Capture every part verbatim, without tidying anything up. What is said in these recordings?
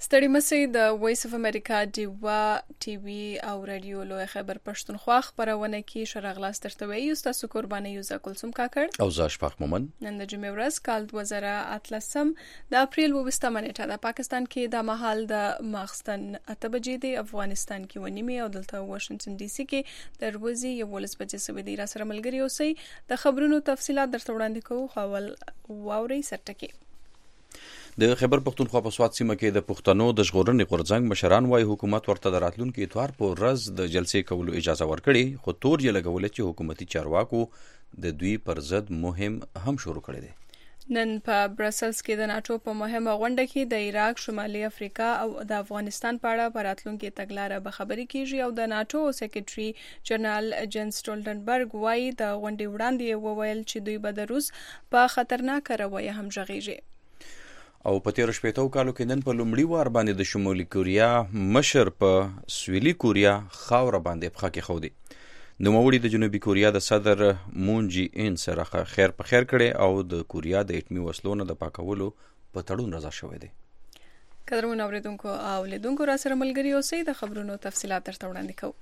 ستړي مسئ د وایس اف امریکا ډیوا ټي وي او رادیو لوی خیبر پښتونخوا خبرونه کې شرغلاس ترتوي یو تاسو قرباني یو زکلسم کاکړ او زه اشفاق مومن. نن د جمعې ورځ کال دوه زره اتلسم د اپریل وبستمه نیټه د پاکستان کې د مهال د ماخستن اته بجې دی، افغانستان کې ونیمه او دلته واشنگټن ډي سي کې د ورځې یولس بجې سوي دی. را سره ملګری اوسئ د خبرونو تفصيلات درته وړاندې کوو. خپل واوري سرټکی د خیبر پښتونخوا په سوات سیمه کې د پښتنو د ژغورنې غورځنګ مشران وايي حکومت ورته د راتلونکي اتوار په ورځ د جلسې کولو اجازه ورکړي، خو تور یې لګولې چې حکومتي چارواکو د دوی پر ضد مهم هم شروع کړی دی. نن په برسلز کې د ناتو په مهمه غونډه کې د عراق، شمالي افریقا او د افغانستان په اړه په راتلونکي تګلارې به خبرې کیږي او د ناتو سیکریټري جنرال جنس سټولټنبرګ وايي د غونډې وړاندې وویل چې دوی به د روس په خطرناک رویه هم ژغېږي. او په تیر شپږو کالو کې نن په لومړي وار باندې د شمالي کوریا مشر په سویلي کوریا خاور باندې پخا کې خو دی. نوموړي د جنوبي کوریا د صدر مون جي ان سره خیر په خیر کړي او د کوریا د اټمي وسلو د پاکولو په تړون رضا شوی دی. قدرمن اوریدونکو او لیدونکو را سره ملګری اوسئ د خبرونو تفصيلات درته وړاندې کوو.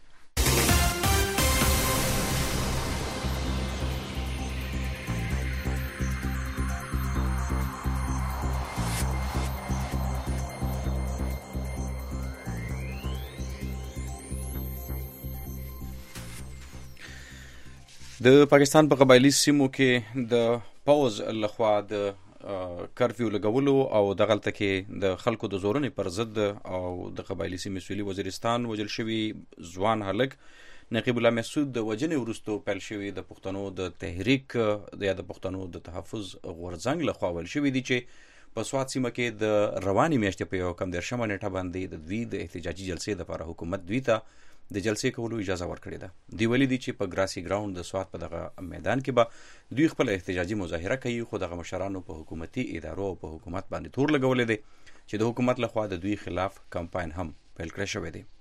د پاکستان په قبایلی سیمو کې د پوز لخوا د کرفیو لګولو او د غلطه کې د خلکو د زورنې پر ضد او د قبایلی سیمې سویلي وزیرستان وجل شوی ځوان هلک نقیب الله مسعود د وجنې ورستو پیل شوی د پښتنو د تحریک د د پښتنو د تحفظ غورځنګ لخوا ول شوی دی چې په سوات سیمه کې د رواني میاشتې په یو کم درشمه نیټه باندې د دوی د احتجاجي جلسې لپاره حکومت دوی ته د جلسې کولو اجازه ورکړې ده. دی ویلي دي چې په ګراسي ګراوند د سوات په دغه میدان کې به دوی خپل احتجاجي مظاهره کوي، خو دغه مشرانو په حکومتي ادارو او په حکومت باندې تور لګولې دي چې د حکومت لخوا د دوی خلاف کمپاین هم پیل کړی شوی دی.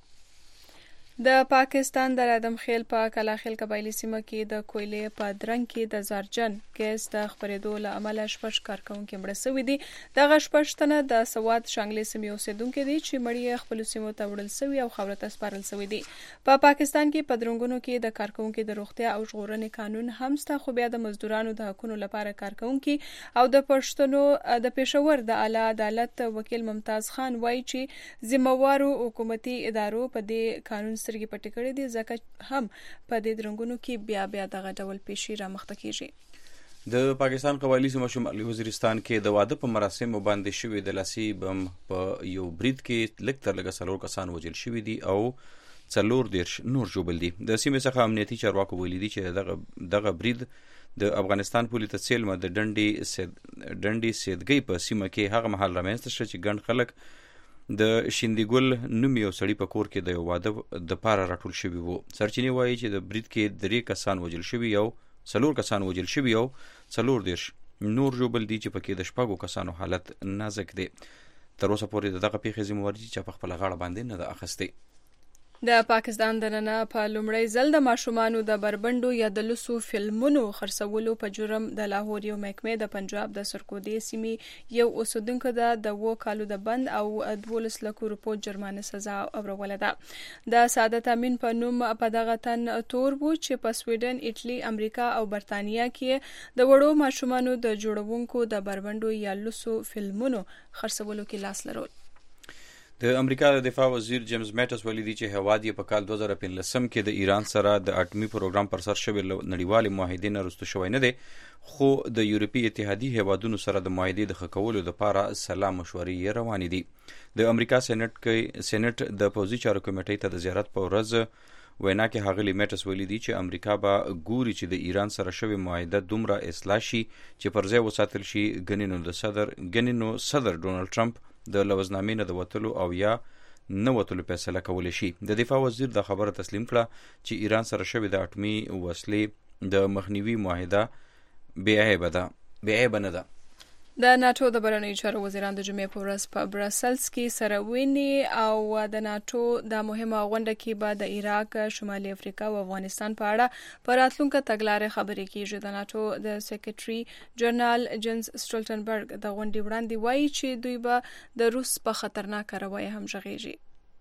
د پاکستان د ردم خیل په کلاخیل قبایلی سیمه کې د کویلې په درنګ کې د زارجن ګیس د خپرېدو له امله شپږ کارکونکي مړه شوي دي. دغه شپږ تنه د سوات شانګلې سیمې اوسېدونکي دي چې مړي خپل سیمو ته وړل شوي او خاورې ته سپارل شوي دي. په پاکستان کې په درنګونو کې د کارکونکو د روغتیا او ژغورنې قانون هم شته، خو بیا د مزدورانو د حقوقو لپاره کارکونکي او د پښتنو د پېښور د اعلی عدالت وکیل ممتاز خان وایي چې ذمہوارو حکومتي ادارو په دې قانون سترګې پټې کړې دي، ځکه هم په دې درنګونو کې بیا بیا دغه ډول پیشي رامخته کیږي. د پاکستان قبایلی سیمه شمالي وزیرستان کې د واده په مراسمو باندې شوی د لاسي بم په یو برید کې لږ تر لږه څلور کسان وژل شوي دي او څلور دیرش نور ژوبل دي. د سیمې څخه امنیتي چارواکو ویلي دي چې دغه دغه برید د افغانستان پولیس تسلیمه د ډنډي سید ډنډي سیدګي په سیمه کې هغه محل رامنځته شو چې ګڼ خلک د شیندګل نوم یو سړی په کور کې د یو واده د پاره راټول شوي وو. سرچینې وایي چې د برید کې درې کسان وژل شوي او څلور کسان وژل شوي او څلور دیرش نور ژوبل دي چې پکې د شپږو کسانو حالت نازک دی. تر اوسه پورې د دغه پیښې ذمہوار دي چې په خپل غاړه باندې نه ده اخیستې. د پاکستان د نن په لومړی ځل د ماشومانو د بربندو یا د لوسو فلمونو خرڅولو په جرم د لاهور یو محکمې د پنجاب د سرکودي سیمې یو اوسیدونکو د دوه کالو د بند او دولس لکو روپو جرمانه سزا اوروله ده. د سعادت امین په نوم په دغه تن تور وو چې په سویډن، ایټلی، امریکا او برتانیا کې د وړو ماشومانو د جوړونکو د بربندو یا لوسو فلمونو خرڅولو کې لاس لرول. د امریکا د دفاع وزیر جیمز میټس ویلي دي چې هواد یې په کال دوه زره پنځلسم کې د ایران سره د اټومي پروګرام پر سر شوی نړیوالې معاهدې نه رسټو شوی نه دی، خو د یورپی اتحادیې هیوادونو سره د معاهدې د ښه کولو لپاره سلا مشورې روانې دي. د امریکا سېنات کې سېنات د پوځي چارو کمیټې ته د زیارت په ورځ وینا کې هغلی میټس ویلي دي چې امریکا به ګوري چې د ایران سره شوی معاهده دومره اصلاح شي چې پر ځای وساتل شي. ګنینو د صدر ګنینو صدر ډونالد ټرمپ د لوزنامې نه د وتلو او یا نه وتلو فیصله کولی شي. د دفاع وزیر د خبره تسلیم کړه چې ایران سره شوی د اټومي وسلې د مخنیوي معاهده بې عیبه ده بې عیبه نه ده. د ناتو د بهرنیو چارو وزیران د جمعې په ورځ په برسلز کې سره ویني او د ناتو د مهمه غونډه کې به د عراق، شمالي افریقا او افغانستان په اړه په راتلونکو تګلارې خبرې کیږي. د ناتو د سیکریټري جنرال جنس سټولټنبرګ د غونډې وړاندې وایي چې دوی به د روس په خطرناک رویه هم ژغېږي.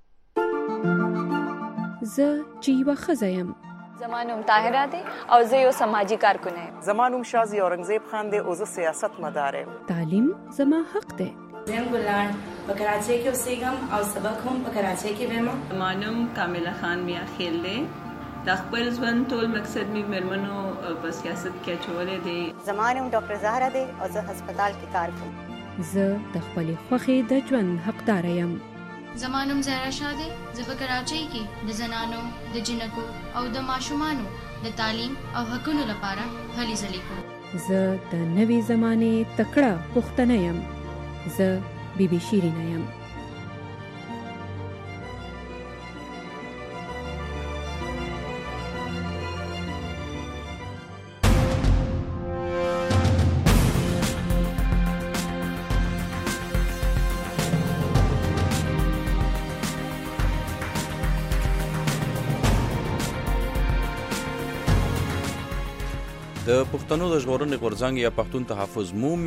زه چې یوه ښځه یم. زما نوم طاهره دی او زه یو سماجی کارکن یم. زما نوم شازي اورنګزیب خان دی او زه سیاست مدار یم. تعلیم زما حق دی. زم ګلان په کراچۍ کې اوسېږم او سبق هم په کراچۍ کې وایم. زما نوم کامله خان میا خیل دی. د خپل ژوند ټول مقصد می مېرمنو په سیاست کې اچولې دی. زما نوم ډاکټر زهرا دی او زه هسپتال کې کار کوم. زه د خپلې خوښې د ژوند حقدار یم. زما نوم زهرا شاه دی. زه په کراچۍ کې د زنانو، د جنکو او د ماشومانو د تعلیم او حقونو لپاره هلې ځلې کوم. زه د نوې زمانې تکړه پښتنه یم. زه بی بی شیرینه یم. د پښتنو د ژغورنې غورځنګ یا پښتون تحفظ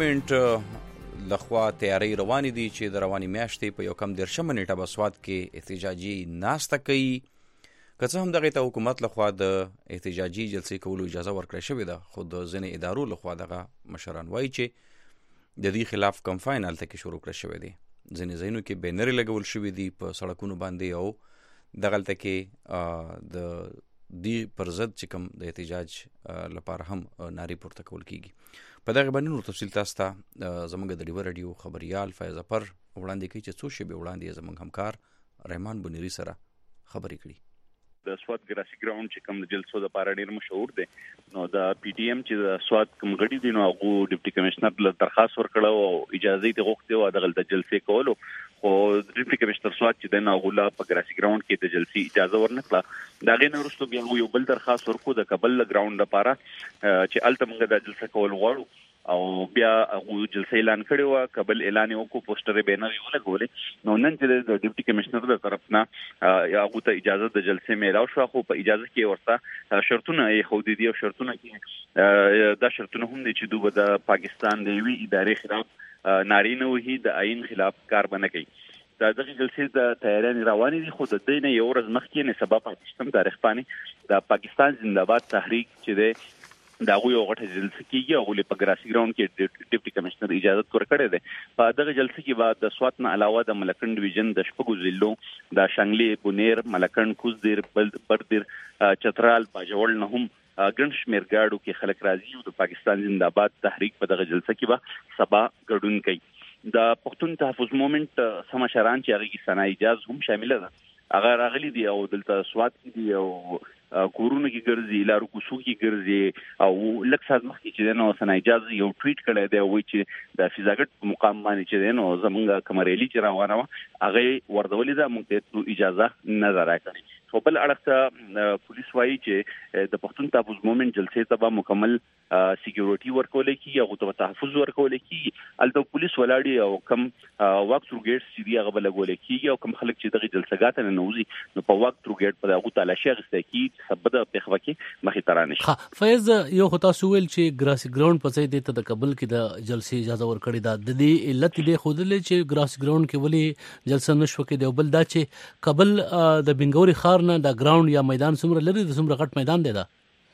موومنټ لخوا تیاری روانې دي چې د روانې میاشتې په یو کم دېرشمه نیټه به سوات کې احتجاجي ناسته کوي. که څه هم دغې ته حکومت لخوا د احتجاجي جلسې کولو اجازه ورکړې شوې ده، خو د ځینې ادارو لخوا دغه مشران وایي چې د دې خلاف کمپاین هلته کې شروع کړی شوی دی. ځینې ځایونو کې بینرې لګول شوي دي په سړکونو باندې او دغلته کې د دی پر ضد چې کوم د احتجاج لپاره هم نارې پورته کول کیږي. په دغه باندې نور تفصیل تاسو ته زموږ د ډیو رادیو خبريال فیض ظفر وړاندې کوي چې څو شیبې وړاندې زموږ همکار رحمان بنيري سره خبرې کړي. د سوات ګراسي ګراوند چې کوم د جلسو د لپاره ډیر مشهور دی، نو د پی ټی ایم چې د سوات کوم غړي دي نو هغه ډیپټي کمشنر له درخواست ورکړه او اجازه یې غوښتې او دغه د جلسې کولو، خو ډیپټي کمشنر سوات چې د ناغولا په ګراسي ګراوند کې د جلسې اجازه ورنکړه. دا غي نه وروسته بیا یو بل درخواست ورکو د کابل ګراوند لپاره چې الته موږ د جلسې کول غواړو او بیا هغه جلسې اعلان کړی و. کابل اعلان وکړو، پوسټر بینر یې ولګولې. نو نن چې د ډیپټي کمشنر د طرف نه هغه ته اجازه د جلسې میلاو شو، خو په اجازه کې ورته شرطونه یې خو دي او شرطونه کې دا شرطونه هم دي چې دوی د پاکستان د وی ادارې خلاف نارینه وهي د آئین خلاف کار بنه کوي. دا دغه جلسې د تیاری روانې دي، خو د دې نه یو ورځ مخکې نه سبا پاکستان تاریخ باندې د پاکستان زنده‌باد تحریک چې د دا یو غټه جلسه کیږي او په ګراسي ګراوند کې ډیپټي کمشنر اجازه ورکړې ده. په دغه جلسه کې بعد د سوات نه علاوه د ملکند ډیویژن د شپږو ضلعو د شانګلي، بونیر، ملکند، کوزدیر، بردیر، چترال، باجوړ نه هم ګڼ شمېر ګاډو کې خلک راځي او د پاکستان زنده‌باد تحریک په دغه جلسه کې به سبا ګډون کوي. د پښتون تحفظ موومنټ سمشران چې هغه کې سنا اجازه هم شامل ده، هغه راغلي دي او دلته سوات کې دي او کورونه کې ګرځي، لارو کوڅو کې ګرځي او لکه ساز مخکې چې نو سنا اجازه یو ټویټ کړی دی وایي چې د فیزاګټ مقام باندې چې نو زمونږ کمرېلی چې روانه و هغه وردولې ده، موږ ته اجازه نه راکړي. خو بل اړخ پولیس وایي چې د پښتون تحفظ موومنټ جلسې ته به مکمل سکیورټي ورکول کیږي او ته تحفظ ورکول کیږي. البته پولیس ولاړي او کم وخت ثرو ګیټ سیدی هغه لګول کیږي او کم خلک چې دغه جلسګات نه نوځي نو په وخت ثرو ګیټ په هغه تلاشي غسته کیږي سبب د پخوکی مخې ترانه. ها فیض یو خطا سویل چې ګراسي ګراوند په ځای د د کابل کې د جلسې اجازه ورکړې ده، د دې علت دې خودلې چې ګراسي ګراوند کې ولې جلسه نشو کې دی، بل دا چې کابل د بنګوري خار نه د ګراوند یا میدان څومره لري، د څومره غټ میدان دی. دا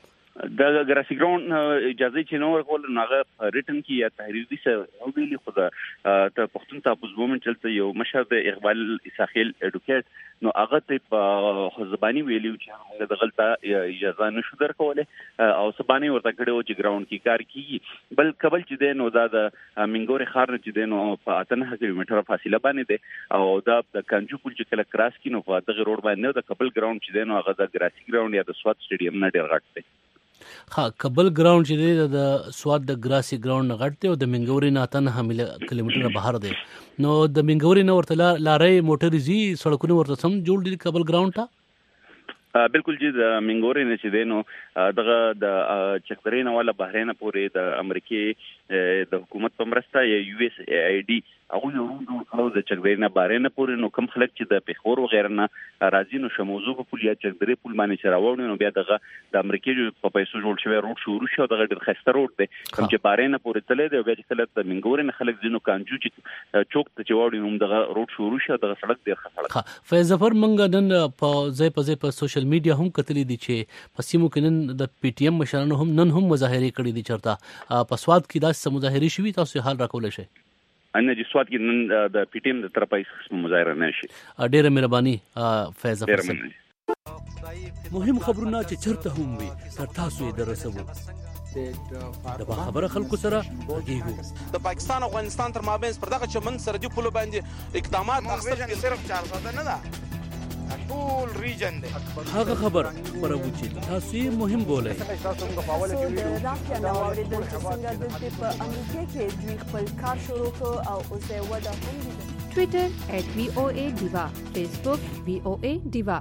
د ګراسي ګراوند اجازه چې نو ورکول ناغه ریټن کې یا تحریری سره نو ویلي خو د پښتون تحفظ موومنټ چلته یو مشر د اقبال اساخیل اډوکیټ نو هغه ته په خزبانی ویلي چې موږ د غلطه اجازه نشو درکولې او سبانی ورته کړو چې ګراوند کې کار کیږي. بل کابل چې دی نو دا د منګوري خار چې دی نو په اتنه کیلومتره فاصله باندې دی او دا د کانجو پل چې کله کراس کینو په دغه روډ باندې د کابل ګراوند چې دی نو هغه د ګراسي ګراوند یا د سوات سټیډیم نه ډیر غټ دی. ها کابل ګراوند چې دی د سوات د ګراسي ګراوند غټ دی او د منګوري نه اتنه کیلومتره بهر دی. نو د منګوري نه ورته لارې موټر زی سړکونه ورته سم جوړ دي کابل ګراوند ته. بالکل جی د منګوري نه چې دی نو دغه د چکدرې نه والا بحرین پورې د امریکای د حکومت په مرسته یا یو اس ای ډي هغه یو نو د چګدري نه بارنه پورې نو کم خلک چې د پیښور وغیرہ نه راځي نو شموزو په پول یا چګدري پول باندې چراوړي نو بیا دغه د امریکای په پیسو جوړ شوی روډ شروع شو دغه ډېر خسته روډ دی کوم چې بارنه پورې تللی دی بیا چې کله د منګور نه خلک ځینو کانجو چې چوک ته چواړي نو دغه روډ شروع شو دغه سړک ډېر ښه سړک فیض ظفر منګ نن په ځای په ځای په سوشل میډیا هم کتلی دي چې په سیمو کې نن د پی ټی ایم مشرانو هم نن هم مظاهره کړې دي چرته په سواد کې داسې مظاهره شوي تاسو حال راکولای شئ ان د سواد کې نن د پی ټی ایم د طرفه هیڅ مظاهره نه شي ډېره مهرباني فیض ظفر مهم خبرونه چې چرته هم وي تر تاسو یې درسوو د خبره خلکو سره غږیږو د پاکستان او افغانستان تر مابین پر دغه چمن سرحدي پولو باندې اقدامات اخیستل صرف چار ساده نه ده ټول ریجن دی هغه خبر خبرو چې تاسو یې مهم بولئ تاسو موږ په حواله کې ویډیو راځي نو اوریدل چې څنګه د په امریکا کې دوی خپل کار شروع کړ او اوس یې ودا هم دي ټوئیټر ایٹ وی او اے ډیوا فیسبوک وی او اے ډیوا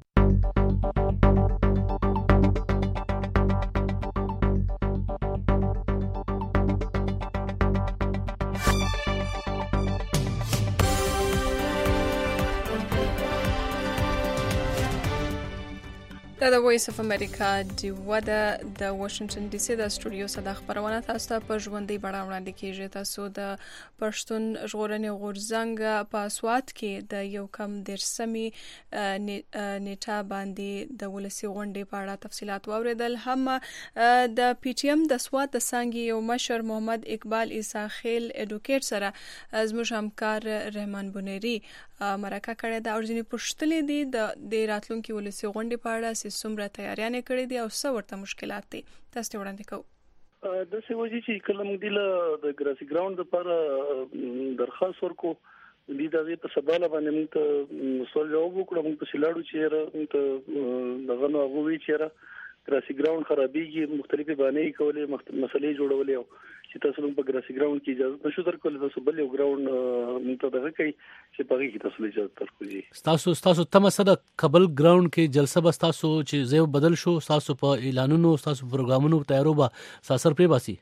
دا د وایس اف امریکا دی ودا د واشنگټن ډي سي د سټوډیو څخه د خبرونه تاسو ته په ژوندۍ بڼه وړاندې کیږي تاسو د پښتون ژغورنې غورځنګ په سواد کې د یو کم درسمي نیټه باندې د ولسی غونډې په اړه تفصيلات واوریدل هم د پی ټی ایم د سواد د څنګه یو مشر محمد اقبال عیسی خیل اډوکیټ سره زموږ همکار رحمان بنيري مرکه کړې ده او ځینې پوښتنې دي د د راتلونکي ولسی غونډې په اړه څومره تیاریانې کړې دي او څه ورته مشکلات دي تاسو وړاندې کوو د سوجي چې کلم دی له د ګراسي ګراوند لپاره درخواست ورکو دي د دې په سباله باندې موږ ته سوال جواب وکړو موږ په سلاړو چې موږ ته دغه نو غوي چې ګراسي ګراوند خرابېږي مختلفې باندې کولې مسلې جوړولې چې تاسو موږ په ګراسي ګراوند کې اجازه نشو درکول تاسو بل یو ګراوند موږ ته دغه کوي چې په کې تاسو اجازه درکوي تاسو تاسو تم سره قبل ګراوند کې جلسه بس تاسو چې زیو بدل شو تاسو په اعلانونو تاسو پروګرامونو تیارو با ساسر پری باسي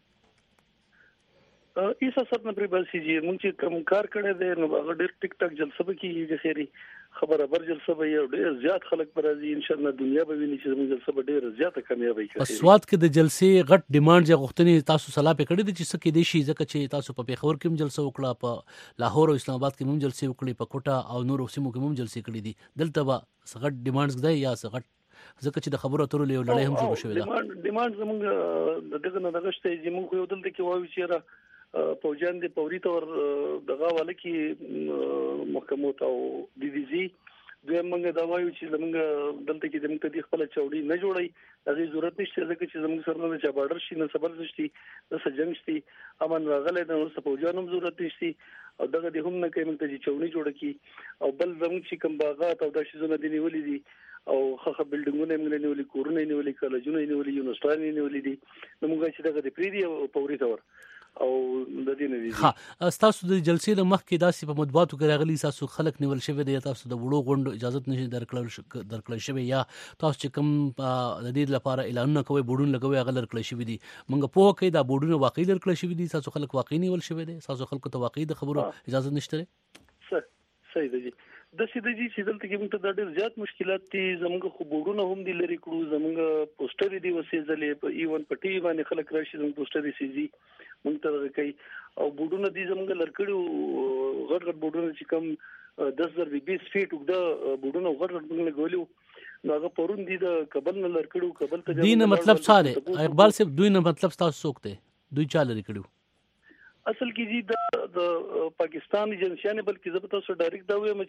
ایسا سره پری باسي چې موږ چې کوم کار کړی دی نو هغه ډېر ټیک ټاک جلسه به کیږي چې خيري خبره بر جلسه به یو ډېر زیات خلک پر راځي ان شاء الله دنیا به ویني چې موږ جلسه به ډېر زیاته کامیابی کوي په سواد کې د جلسې غټ ډیماند یا غوښتنې تاسو صلاح پکړې دي چې څه کې دي شي ځکه چې تاسو په پیښور کې هم جلسه وکړه په لاهور او اسلام آباد کې هم جلسې وکړې په کوټه او نور سیمو کې هم جلسې کړې دي دلته به غټ ډیماندز دی یا څه غټ ځکه چې د خبرو اترو له لړۍ هم جوړ شوې ده ډیماند ډیماند زموږ دغه نه دغه شته چې موږ یو دلته کې وایو چې را پوجان دي پوري تور دغه والا کې محکمو ته او ډي دي سي دوی موږ دا وایو چې موږ دلته کې زموږ ته د خپل چوړي نه جوړي دغه ضرورت نشته ځکه چې زموږ سره نه چې بارډر شي نه صبر شي د سجنګ شي امن راغله د نو پوجانو ضرورت نشي او دغه د هم نه کوي موږ ته چې چوړي جوړ کی او بل زموږ چې کوم باغات او د شیزونه دي نیولې دي او خخه بلډینګونه موږ نیولې کورونه نیولې کالجونه نیولې یونیورسيټي نیولې دي نو موږ چې دغه د پریدي او پوري تور او د دې نه دي ها تاسو د جلسې د مخ کې داسې په مطبوعاتو کې راغلي تاسو خلک نیول شوی دی تاسو د وړو غونډو اجازه نشي درکړل درکړل شوی یا تاسو چې کوم د دې لپاره اعلانونه کوي بورډون لګوي هغه درکړل شوی دي موږ په کې دا بورډونه واقعي درکړل شوی دي تاسو خلک واقعي نیول شوی دي تاسو خلکو ته واقعي د خبرو اجازه نشته صحیح دی د سیده جی چې دلته کې موږ ته د ډېر زیات مشکلات دي زموږ خو بورډونه هم دي لري کړو زموږ پوسټر دي وسې ځلې په ایون په ټي باندې خلک راشي زموږ پوسټر دي سيزي موږ ته کوي او بورډونه دي زموږ لړکړو غټ غټ بورډونه چې کم دس زره بیس فیټ وګدا بورډونه غټ غټ موږ لګولیو نو هغه پرون دي د کابل نه لړکړو کابل ته دین مطلب څه اقبال صاحب دوی نه مطلب تاسو څوک دی دوی چاله لري اصل کې جی د پاکستان ایجنسیانه بلکې زه تاسو ډایرکټ دا وایم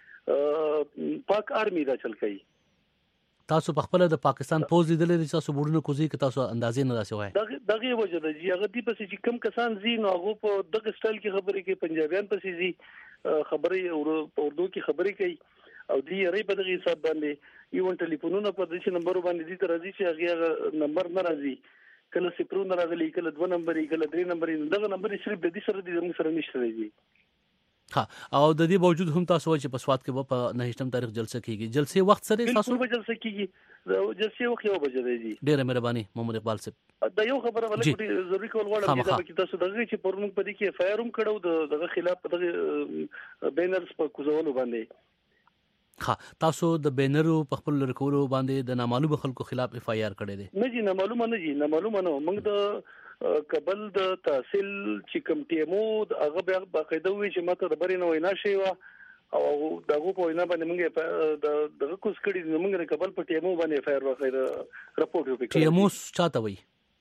چې پاک آرمي دا چل کوي تاسو په خپل د پاکستان پوز لیدلې تاسو بورډونه کوزي کې تاسو اندازې نه راسي وای دغه دغه وجه ده چې هغه دی پسې چې کم کسان زی نو هغه په دغه سټایل کې خبرې کوي پنجابیان پسې زی خبرې او اردو کې خبرې کوي او دی ری په دغه حساب باندې یو ټلیفونونه په دې نمبر باندې دي تر راځي چې هغه نمبر نه راځي کله صفرونه راغلي کله دوه نمبر کله درې نمبر دغه نمبر صرف د دې سره د موږ سره نشته دی ها او د دې باوجود هم تاسو چې په سواد کې په نهشتم تاریخ جلسه کیږي جلسه وخت سره تاسو په جلسه کیږي د جلسه وخت یو بجې دی ډیره مهرباني محمد اقبال صاحب دا یو خبره ولې ضروري کول غواړم چې تاسو دغه چې پرمون په دې کې فایروم کړو دغه خلاف دغه بینرز په کوزولو باندې ها تاسو د بینرو په خپل لرکولو باندې د نامعلوم خلکو خلاف اف آی آر کړی دی نه جی نامعلوم نه جی نامعلوم نه موږ د قبل د تحصیل چې کوم ټیمو هغه بیا باقاعده وی چې ماته د برینه وینا شي وا او دغه په وینا باندې موږ د دغه کوس کړي موږ د قبل په ټیمو باندې فایر واخیره رپورټ وکړو ټیمو چاته وی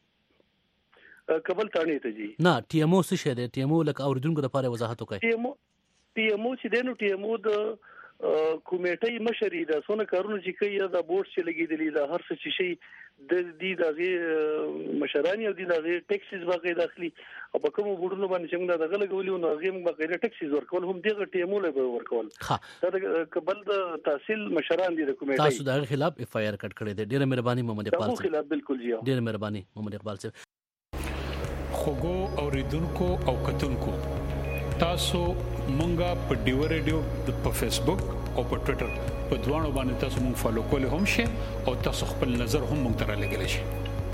قبل تانی ته جی نه ټیمو څه شه دی ټیمو لکه اوریدونکو لپاره وضاحت وکړئ ټیمو ټیمو چې دینو ټیمو د کمیټې مشري د سونه کارونه چې کوي دا بورډ چې لګیدلی دا هر څه چې شي د دې دغه مشرانی او د دغه ټیکسز باقي داخلي او په کوم بورډونو باندې چې موږ دغه لګولې نو هغه موږ باقي ټیکسز ورکول هم دغه ټیمونه به ورکول دا د قبل د تحصیل مشران دي د کمیټې تاسو دغه خلاف اف آی آر کټ کړی دی ډیره مهرباني محمد اقبال صاحب خلاف بالکل جی ډیره مهرباني محمد اقبال صاحب خوګو اوریدونکو او کتونکو تاسو مونږه په ډیو ریډیو په فیسبوک او په ټوئیټر په دوانو باندې تاسو مونږ فالو کولای هم شئ او تاسو خپل نظر هم مونږ ته رالیږلی شئ.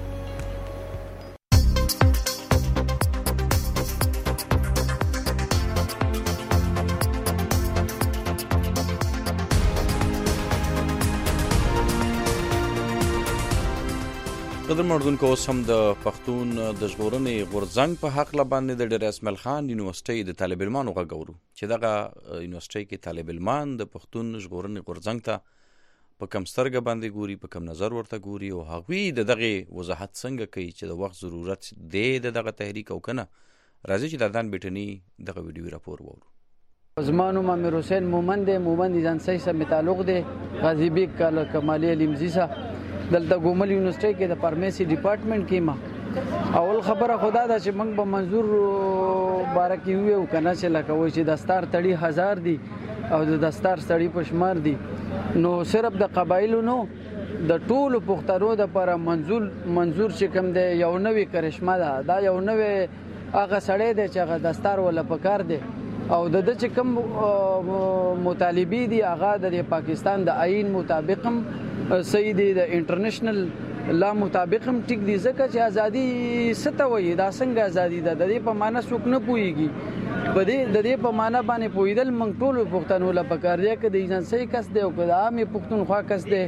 قدر مردونکو اوس هم د پښتون د ژغورنې غورځنګ په حق لا باندې د ډیر اسماعیل خان یونیورسيټي د طالب علمانو غږورو چې دغه یونیورسيټي کې طالب علمان د پښتون ژغورنې غورځنګ ته په کم سترګه باندې ګوري په کم نظر ورته ګوري او هغوی د دغه وضاحت څنګه کوي چې د وخت ضرورت دی د دغه تحریک او کنه راځي چې د دان بیٹنی دغه ویډیو راپور وورو. زمانو مامیر حسین مومند مومند جانسای سره تعلق دی غازی بیگ کمالی علمزی سره دلته ګومل یونیورسيټي کې د فارمیسي ډپارټمنټ کې ما اول خبره خدا دا چې موږ به منظور بارکی ویو کنه چې لکه وای چې دستار تړي هزار دي او د دستار تړي پشمار دي نو صرف د قبایلو نو د ټولو پښتنو د پر منظور منظور چې کوم دی یو نوې کرشمه ده دا یو نوې هغه سړی دی چې هغه دستار ولا پکار دی او د د چې کوم مطالبي دي هغه د پاکستان د آئین مطابق هم صحیح دی د انټرنیشنل لا مطابق هم ټیک دي ځکه چې ازادي ستوي دا څنګه ازادي ده د دې په معنا څوک نه پويږي په دې د دې په معنا باندې پویدل موږ ټول پښتنو لا پکار دی چې د ایجنسي کس دی او د عامه پښتونخوا کس دی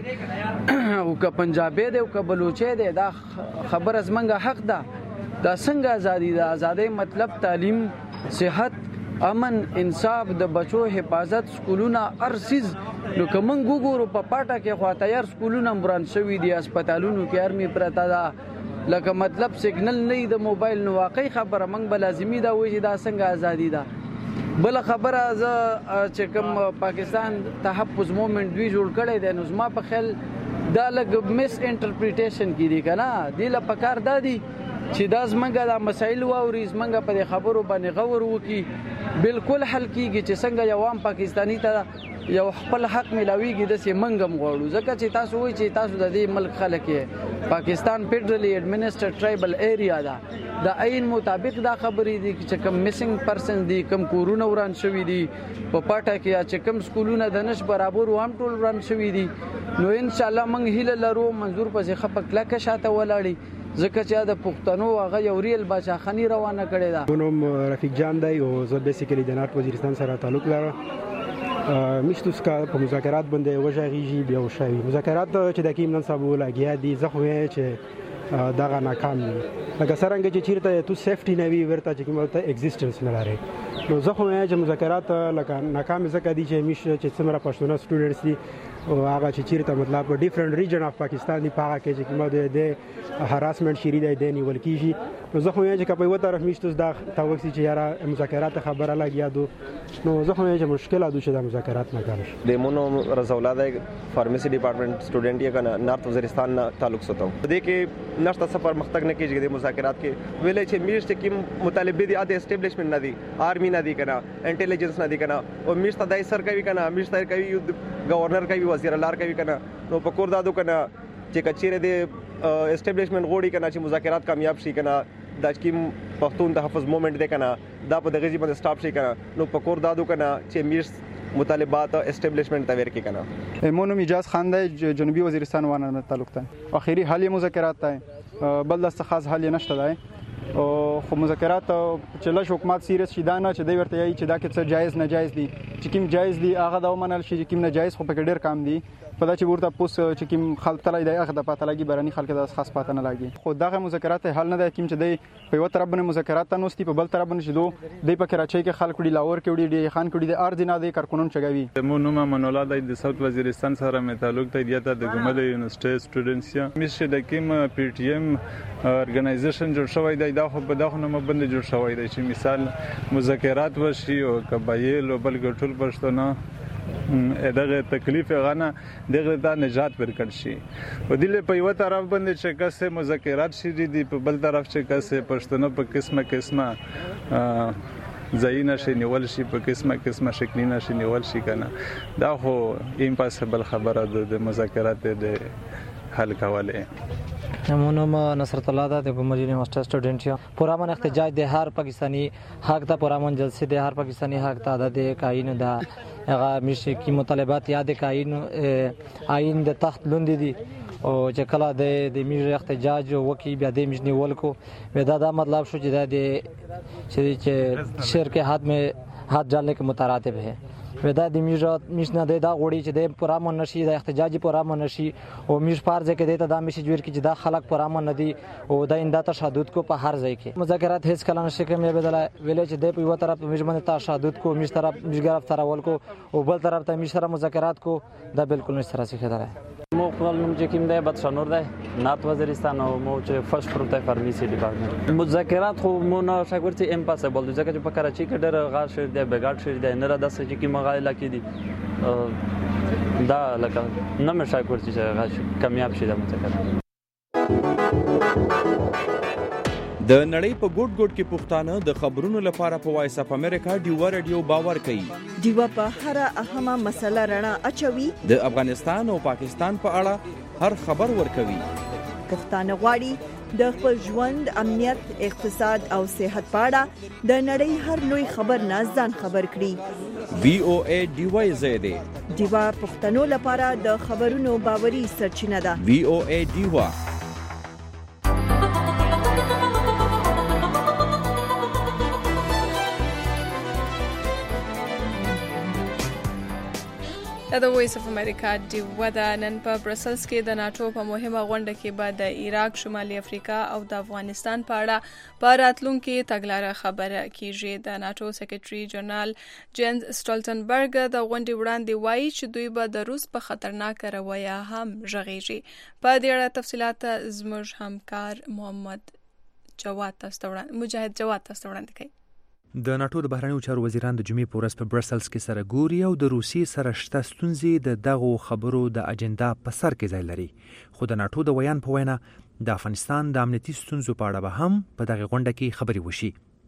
او که پنجابي دی او که بلوچي دی دا خبر از منګه حق ده دا څنګه ازادي ده ازادي مطلب تعلیم صحت امن انصاف د بچو حفاظت سکولونه ارسیز نو کوم ګورو په پاټه کې خو تیار سکولونه بران شوی دي هسپتالونو کې ارمي پرتا ده لکه مطلب سیګنل نه د موبایل نو واقعي خبره منګ بل لازمي دا وایي دا څنګه ازادي ده بل خبره ز چې کوم پاکستان تحفظ موومېنټ دوی جوړ کړي دي نو زما په خیال دا لګ مس انټرپریټیشن کیږي کنه دی له پکار دادی چې دا زمنګ دا مسایل واوري زمنګ په خبرو باندې غور وکي بالکل حل کیږي چې څنګه یو عام پاکستانی ته یو خپل حق ملاويږي د سي منګم غوړو ځکه چې تاسو وایي چې تاسو د دې ملک خلک یې پاکستان فدرالي ایڈمنسټرډ ټرایبل ایریا دا د عین مطابق دا خبرې دي چې کوم میسنګ پرسن دي کوم کورونه وران شوی دي په پټه کې چې کوم سکولونه د نش برابر وام ټول وران شوی دي نو ان شاء الله موږ هیله لرو منظور پسې خپک لکه شاته ولاړی ځکه چې د پښتنو هغه یو ریل بادشاهخاني روانه کړې ده. نوم رفیق جان دی او زه بیسیکلی د نارت وزیرستان سره تعلق لرم. میشتوس کا په مذاکرات باندې وژغیږي بیا وشوي مذاکرات چې د کیم نن سبا لګیا دي زه خو چې دغه ناکام دي لکه څنګه چې چیرته تو سیفټي نه وي ورته چې کومه ته ایگزیسټنس نه لري نو زه خو چې مذاکرات لکه ناکام ځکه دي چې میش چې څومره پښتون سټوډنټس دي او هغه چې چیرته مطلب په ډیفرنٹ ریجن اف پاکستان دی په هغه کې چې کومه د هراسمنت شری دی د نیول کیږي نو زه خو چې کپي وته رف میشتوس دا توکسي چې یاره مذاکرات خبره لګیا دو نو زه خو چې مشکله دوی چې د مذاکرات ناکام شي د مونو رزولاده فارمیسي ډپارټمنټ سټوډنټ یې کنه نارت وزیرستان تعلق ساتو د کې نشته سفر مختګ نه کیږي د مذاکرات کې ویلې چې میشت کې مطالبه دي اده اسټابلیشمنت نه دي آرمي نه دي کنه انټيليجنس نه دي کنه او میشت دای سر کوي کنه میشت کوي گورنر کوي وزیر لار کوي کنه نو پکور دادو کنه چې کچېره د اسټابلیشمنت غوړي کنه چې مذاکرات کامیاب شي کنه د کی پښتون تحفظ موومېنټ دی کنه دا په دغه ځای باندې سټاپ شي کنه نو په کور دادو کنه چې میرس مطالبات اسټابلیشمنت ته ورکی کنه. مونو اجاز خان دی جنوبي وزیرستان وانه تعلق ته اخیری حالی مذاکرات ته بل دست خاص حل نشته دی او خو مذاکرات چې له حکومت سیریس شي دا نه چې دوی ورته یي چې دا کې څه جایز ناجایز دي چې کوم جایز دي هغه دا ومنل شي چې کوم ناجایز خو په ډېر کم دي په دا چې ورته پوس چې کوم خلک تلای دی هغه د پاته لګي براني خلک د خاص پاته نه لګي خو دغه مذاکرات حل نه دی کوم چې دی په یو طرف باندې مذاکرات ته نوستي په بل طرف باندې شدو دی په کراچۍ کې خلک وړي لاور کې وړي دی خان کې دی ارض نه دی کارکونن چګوي مو نوم منولا د ساوث وزیرستان سره مې تعلق دی د ګمل یونیورسيټي سټوډنټس مې د کوم پی ټی ایم ارګنایزیشن جوړ شوی دی دا خو په دغه نوم باندې جوړ شوی دی چې مثال مذاکرات وشي او قبایل او بل ګټول پښتون دغه تکلیف غنه دغه د نجات ورکړ شي په دې په یو طرف باندې چې کسه مذاکرات شي دي په بل طرف چې کسه پښتون په قسمه قسمه زاینه شي نیول شي په قسمه قسمه شکلینه شي نیول شي کنه دا خو امپاسبل خبره ده د مذاکرات د حل کوله. نمونم نصرت الله دا د ګمل یونیورسيټي سټوډنټ یم پرامن احتجاج د هر پاکستانی حق ته پرامن جلسه د هر پاکستانی حق ته د قائن دا هغه مشه کی مطالبات یاد قائن آئین د تخت لوند دي او چې کله د د میژ احتجاج وکي بیا د میژ نیول کو ودا دا مطلب شو چې د چې شرک حد میں हाथ डालने के मुतरातिब है ودا د میژات میشنه د دا غوړي چې د پرامن نشي د احتجاجي پرامن نشي او میژ پار ځکه د دا میشي جوړ کی چې دا خلک پرامن ندي او د انده تشدد کو په هر ځای کې مذاکرات هیڅ کله نشي کوي بدل ویل چې د په یو طرف میژ باندې تشدد کو میژ طرف میژ گرفتار ول کو او بل طرف ته میژ سره مذاکرات کو دا بالکل نشي سره څه خبره مو خپل نوم چې کوم دی بدشنور دی نارت وزیرستان او مو چې فرست پروتای فارمیسي ډیپارټمنټ مذاکرات خو مو نه شاګرد ته امپاسبل دي ځکه چې په کراچۍ کې ډېر غار شوی دی بګاټ شوی دی نه را داسې چې کی مغایله کې دي دا لکه نه مې شاګرد چې غاښ کامیاب شي د مذاکرات د نړۍ په ګوټ ګوټ کې پښتانه د خبرونو لپاره په وایس اپ امریکا ډیوا رادیو باور کوي. ډیوا په هر اهمه مسله رڼا اچوي. د افغانستان او پاکستان په اړه هر خبر ورکوي. پښتانه غواړي د خپل ژوند، امنیت، اقتصاد او صحت په اړه د نړۍ هر لوی خبر نه ځان خبر کړي. وی او ای ډیوا زیاده ډیوا پښتنو لپاره د خبرونو باوري سرچینه ده. وی او ای ډیوا د وایس اف امریکا ډیوا د نن په برسلز کې د ناتو په مهمه غونډه کې به د عراق، شمالي افریقا او د افغانستان په اړه په راتلونکي تګلاره خبره کیږي. د ناتو سیکریټري جنرال جینز سټولټنبرګ د غونډې وړاندې وایي چې دوی به د روس په خطرناک رویه هم ژغېږي. په دې اړه تفصیلات زموږ همکار محمد جواد تاسو مجاهد جواد تاسو وړاندې کوي. د ناتو د بهرنیو چارو وزیران د جمعې په ورځ په برسلز کې سره ګوري او د روسیې سره شته ستونزې د دغو خبرو د اجنډا په سر کې ځای لري. خو د ناتو د ویان په وینا د افغانستان د امنیتي ستونزو په اړه به هم په دغه غونډه کې خبرې وشي.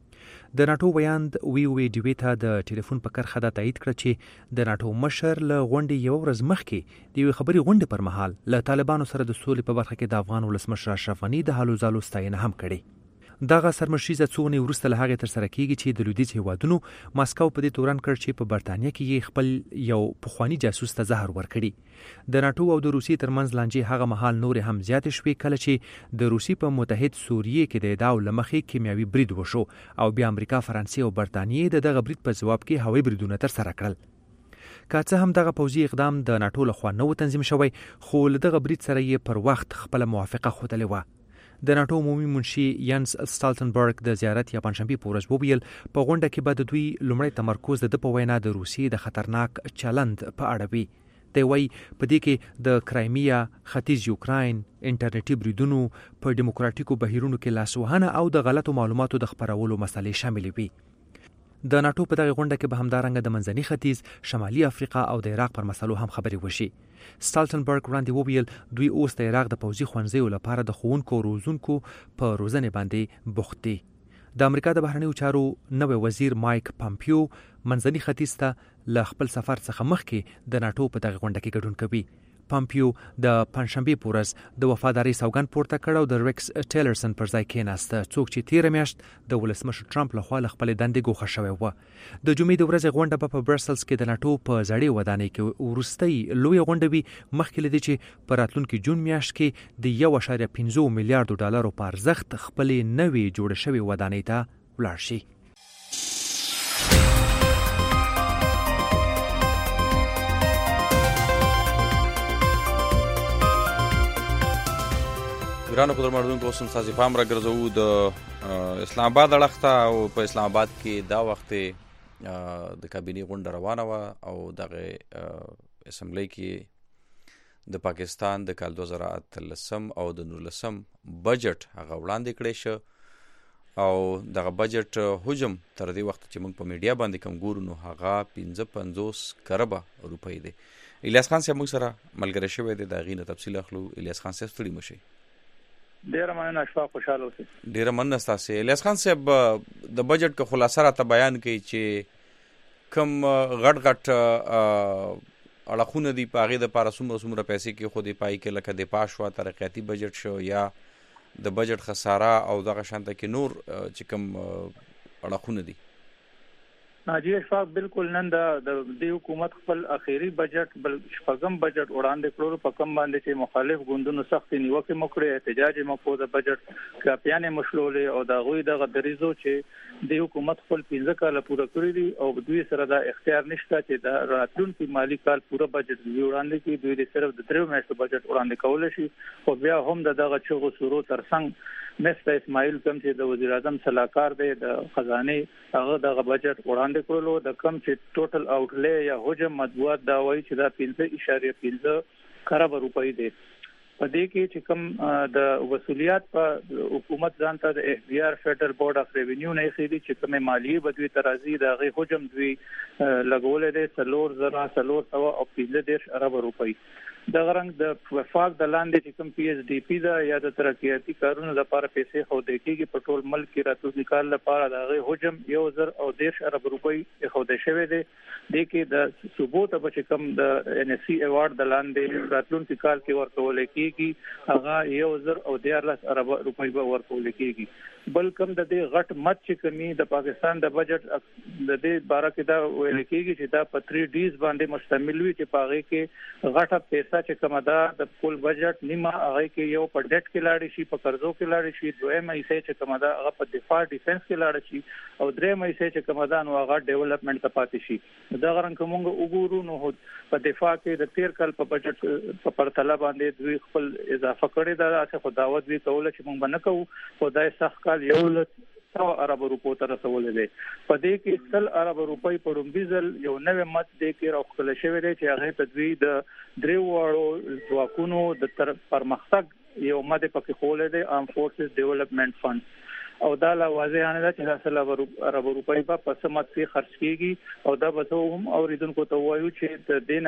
د ناتو ویاند وی وی ډیوی ته د ټلیفون په کرخه دا تایید کړ چې د ناتو مشر له غونډې یو ورځ مخکې د یوې خبرې غونډې پر مهال له طالبانو سره د سولې په برخه کې د افغان ولسمشر اشرف غني د هلو ځالو ستاینه هم کړې. دغه سرمشریزه څو ونې وروسته له هغې ترسره کیږي چې د لویدیځ هیوادونو ماسکو په دې تورن کړ چې په برتانیا کې یې خپل یو پخوانی جاسوس ته زهر ورکړي. د ناتو او د روسیې ترمنځ لانجې هغه مهال نورې هم زیاتې شوې کله چې د روسیې په متحد سوریې کې د ادعاو له مخې کیمیاوي برید وشو او بیا امریکا، فرانسې او برتانیې د دغه برید په جواب کې هوایي بریدونه ترسره کړل. که څه هم دغه پوځي اقدام د ناتو لخوا نه و تنظیم شوی، خو له دغه برید سره یې پر وخت خپله موافقه ښودلې وه. د ناتو عمومي منشي ینس سټالټنبرګ د زیارت یا پنځشنبې په ورځ وویل په غونډه کې به د دوی لومړی تمرکز د ده په وینا د روسیې د خطرناک چلند په اړه وي. دی وایي په دې کې د کرایمیا، ختیځ یوکراین، انټرنیټي بریدونو، په ډیموکراتیکو بهیرونو کې لاسوهنه او د غلطو معلوماتو د خپرولو مسلې شاملې وي. د ناتو په دغه غونډه کې به همدارنګه د منځني ختیځ، شمالي افریقا او د عراق پر مسلو هم خبرې وشي. سټالټنبرګ وړاندې وویل دوی اوس د عراق د پوځي ښوونځیو لپاره د ښوونکو او روزونکو په روزنې باندې بوخت دي. د امریکا د بهرنیو چارو نوی وزیر مایک پامپیو منځني ختیځ ته له خپل سفر څخه مخکې د ناتو په دغه غونډه کې ګډون کوي. پامپیو د پنځشنبه په ورځ د وفادارۍ سوګند پورته کړ او د ریکس ټیلرسن پر ځای کېناست، څوک چې تیر میاشت د ولسمشر ټرمپ لخوا له خپل دندې ګوښه شوی و. د جمعې د ورځې غونډه په برسلز کې د ناتو په زړې ودانۍ کې وروستۍ لوی غونډه وي، مخکې لدی چې په راتلونکي جون میاشت کې د یو اعشاریه پنځه میلیارډ ډالرو په ارزښت خپل نوې جوړه شوې ودانۍ ته ولاړ شي. ګرانو قدرمنونکو، اوس هم ستاسې پام راګرځوو د اسلام آباد اړخ ته، او په اسلام آباد کې دا وخت د کابینې غونډه روانه وه او دغه اسمبلی کې د پاکستان د کال دوه زره اتلسم او د نولسم بجټ هغه وړاندې کړی شه او دغه بجټ حجم تر دې وخت چې موږ په میډیا باندې کوم ګورو نو هغه پنځه پنځوس کربه روپۍ دی. الیاس خان صاحب موږ سره ملګری شوی دی، د هغې نه تفصیل اخلو. الیاس خان صاحب ستړي مه شئ. ډیره مننه، اشفاق خوشاله اوسئ. ډیره مننه ستاسې. الیاس خان صاحب د بجټ که خلاصه راته بیان کړئ چې کوم غټ غټ اړخونه دي په هغې دپاره څومره څومره پیسې کېښودې پای کې، لکه دفاع شوه، ترقیاتي بجټ شو، یا د بجټ خساره او دغه شانته کې نور چې کوم اړخونه دي. ناجی اشفاق، بالکل نن د دې حکومت خپل اخیری بجټ بل شپږم بجټ وړاندې کړو، په کوم باندې چې مخالف ګوندونو سختې نیوکې مو کړې، احتجاج یې مو کو د بجټ کاپیانې مو شلولې او د هغوی دغه دریځو چې د حکومت خپل پنځه کاله پوره کړي دي او دوی سره دا اختیار نشته چې د راتلونکي مالي کال پوره بجټ وړاندې کړي. دوی صرف د درېو میاشتو بجټ وړاندې کولی شي، خو بیا هم د دغه چغو سورو ترڅنګ مستر اسماعیل کوم چې د وزیر اعظم صلاحکار دی د خزانه هغه دغه بجټ وړاندې کړلو، د کم چې ټوټل اوټلی یا حجم مطبوعات دا وایي چې دا پنځه اعشاریه پنځه کربه روپۍ دی. په دې کې چې کوم د وصولیات په حکومت ځان ته د اف بی آر فیډرل بورډ اف ریونیو نه خېدي چې کومه مالیه بدوي ترازی د هغه حجم دوی لګولې ده څلور زره څلور سوه او پنځه دېرش اربه روپۍ. د غرنګ د وفاق د لاندې چې کوم پی ایچ ډی پی دا یا د ترقیاتي کارونو لپاره پیسې خو د کېږي په ټول ملک کې راتلونکي کال لپاره د هغه حجم یو زر او دېرش ارب روپۍ خو د شوی دی. د کې د ثبوت په چې کوم د ان ایس سی ایوارډ د لاندې راتلونکي کال کې ورکول کېږي هغه یو زر او دیارلس ارب روپۍ به ورکول کېږي. بل کوم د دې غټ مت چې کمی د پاکستان د بجټ د دې باره کې دا ویل کېږي چې دا په تھری ډیز باندې مشتمل وي چې پاغه کې غټه پیسې چې کومه ده د ټول بجټ نیمه هغه کې یو په ډیټ کې لاړ شي، په قرضو کې لاړ شي، دویمه یې چې کومه ده هغه په دفاع ډیفنس کې لاړ شي، او دریمه یې چې کومه ده نو هغه ډیولپمنٹ ته پاتې شي. دا غرن کومه وګورو نو په دفاع کې د تیر کال په بجټ په پرتله باندې دوی خپل اضافه کړی دا چې خو داوت وی کول چې موږ نه کوو، خدای سخت کال یو لږ سو ارب روپو ته رسولې دي. په دې کې سل ارب روپۍ په رومبیزل یو نوې مت دې کې راوخل شوی دی چې هغه په دوی د دریو واړو ځواکونو د پرمختګ یو ماده پکې خولې دی، ارم فورسز ډیولپمنٹ فند، او دا لا واضح نه ده چې دا سل ارب روپۍ په سمت کې خرج کیږي. او دا به هم اوریدونکو ته وایو چې د دین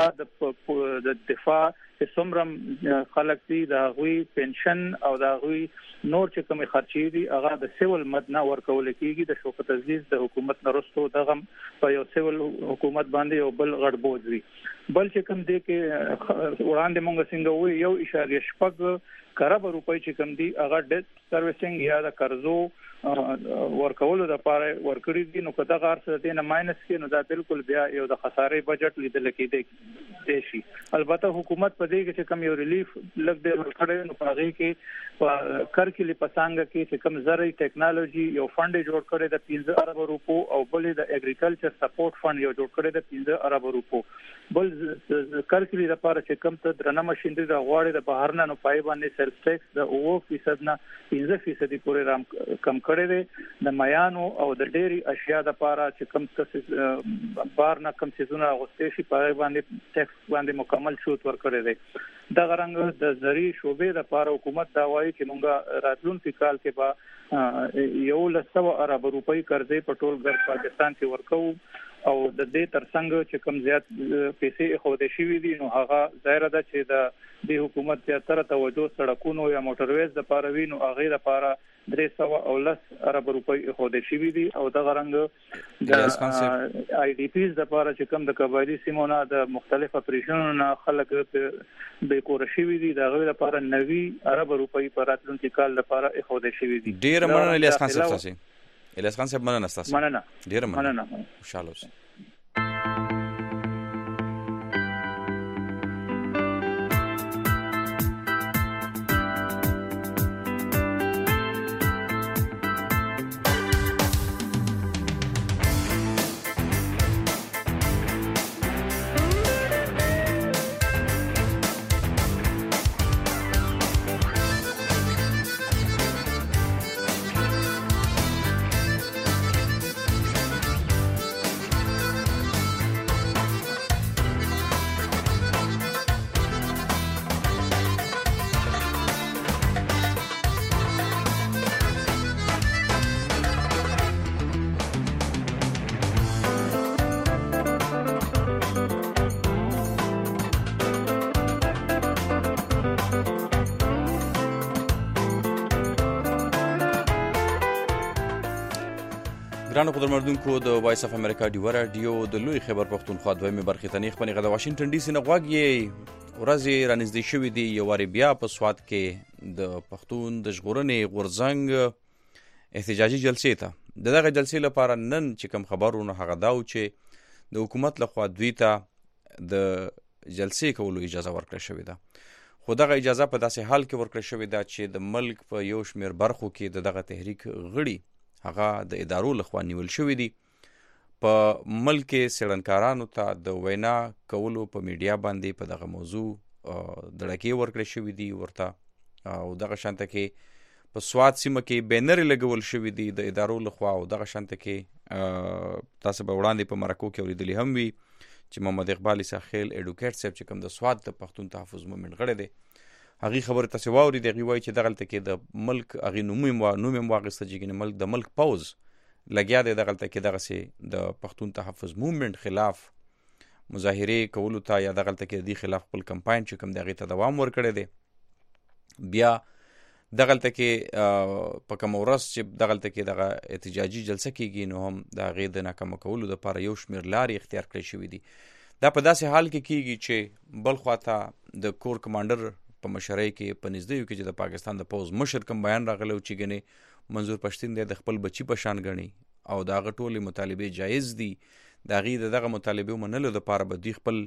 علاوه د دفاع چې څومره خلک دي د هغوی پنشن او د هغوی نور چې کومې خرچې دي هغه د سیول مد نه ورکول کېږي. د شوکت عزیز د حکومت نه وروسته دغه په یو سیول حکومت باندې یو بل غټ بوج وي. بل چې کوم دی کې وړاندې مونږ څنګه وي یو اشاریه شپږ کربه روپۍ چې کوم دی هغه ډیټ سروسینګ یا د قرضو ورکولو د پاره ورکړي دي. نو کدا غار سره دینه ماینس کې نو دا بالکل بیا یو د خسارې بجټ لیدل کېدی شي. البته حکومت په دې کې چې کم یو ریلیف لګ دی ورکړي نو پاره کې په کرکلی پسانګ کې چې کم زرعي ټیکنالوژي یو فند جوړ کړي د پنځه ارب روپو، او بل د اګریکلچر سپورټ فند یو جوړ کړي د پنځه ارب روپو. بل کرکلی د پاره چې کم ته درنه ماشينري د غواړي د بهر نه نو پای باندې سیلز ټیکس د اوه فیصد نه پنځه فیصد پورې رام کم کړي دي. د میانو او د ډېری اشیاء د پاره چې کم څه بار نه کم سيزونه غوښتي شي پای باندې ټیکس باندې مکمل شوت ور کړی دی. د غرنګ د زری شوبې د پاره حکومت دا وایي چې موږ راتلونکي کال کې به یو لسو ارب روپۍ قرضې په ټول ګر پاکستان کې ورکو، او د دې ترڅنګ چې کم زیات پیسې خوده شي دي نو هغه ظاهر ده چې د د حکومت زیاتره توجه سړکونو یا موټرویز د پاره وینو هغه لپاره درې سوه او لس ارب روپۍ خوده شوی دي او د غرنګ د آی ډي پیز د لپاره چې کوم د قبایلی سیمو نه د مختلف اپریشنونو نه خلک به کور شوی دي د غوړي لپاره نوي ارب روپۍ په راتلونکي کال لپاره خوده شوی دي. ډیر مننه الیاس خان صاحب تاسو. الیاس خان صاحب مننه تاسو. مننه. ډیر مننه. انشاءالله. ګرانو قدرمنونکو د وایس اف امریکا ډیو رادیو د لوی خبر پښتونخوا دویمه برخه ته نیخ پنیغه د واشنگټن ډي سي نه غواګي ورځي رانږدې شوې دي یو واری بیا په سواد کې د پښتون د ژغورنې غورځنګ احتجاجي جلسې ته دغه جلسې لپاره نن چې کوم خبرونه هغه داو چې د حکومت لخوا دوی ته د جلسې کولو اجازه ورکړه شوې ده خو دغه اجازه په داسې حال کې ورکړه شوې ده چې د ملک په یو شمیر برخو کې د دغه تحریک غړي هغه د ادارو لخوا نیول شوی دي. په ملک کې څېړنکارانو ته د وینا کولو په میډیا باندې په دغه موضوع دړکې ورکړې شوي دي ورته او دغه شانته کې په سواد سیمه کې بینرې لګول شوي دي د ادارو لخوا او دغه شانته کې تاسو به وړاندې په مرکو کې اورېدلي هم وي چې محمد اقبال اساخیل ایډوکیټ صاحب چې کوم د سواد د پښتون تحفظ مومنټ غړی دی هغې خبرې تاسې واورېدې. هغې وایي چې دغلته کې د ملک هغې نوم نوم یې واخیسته چې ملک د ملک پوز لګیا دی دغلته کې دغسې د پښتون تحفظ مومنټ خلاف مظاهرې کولو ته یا دغلته کې د دې خلاف خپل کمپاین چې کوم دی هغې ته دوام ورکړی دی. بیا دغلته کې په کومه ورځ چې دغلته کې دغه احتجاجي جلسه کېږي نو هم د هغې د ناکامه کولو دپاره یو شمېر لارې اختیار کړی شوي دي. دا په داسې حال کې کېږي چې بل خواته د کور کمانډر په مشرۍ کې په نږدې کې چې د پاکستان د پوز مشر کوم بیان راغلی و چې ګنې منظور پښتین دی د خپل بچي په شان ګڼي او د هغه ټولې مطالبې جایز دي د هغې د دغه مطالبې منلو دپاره به دوی خپل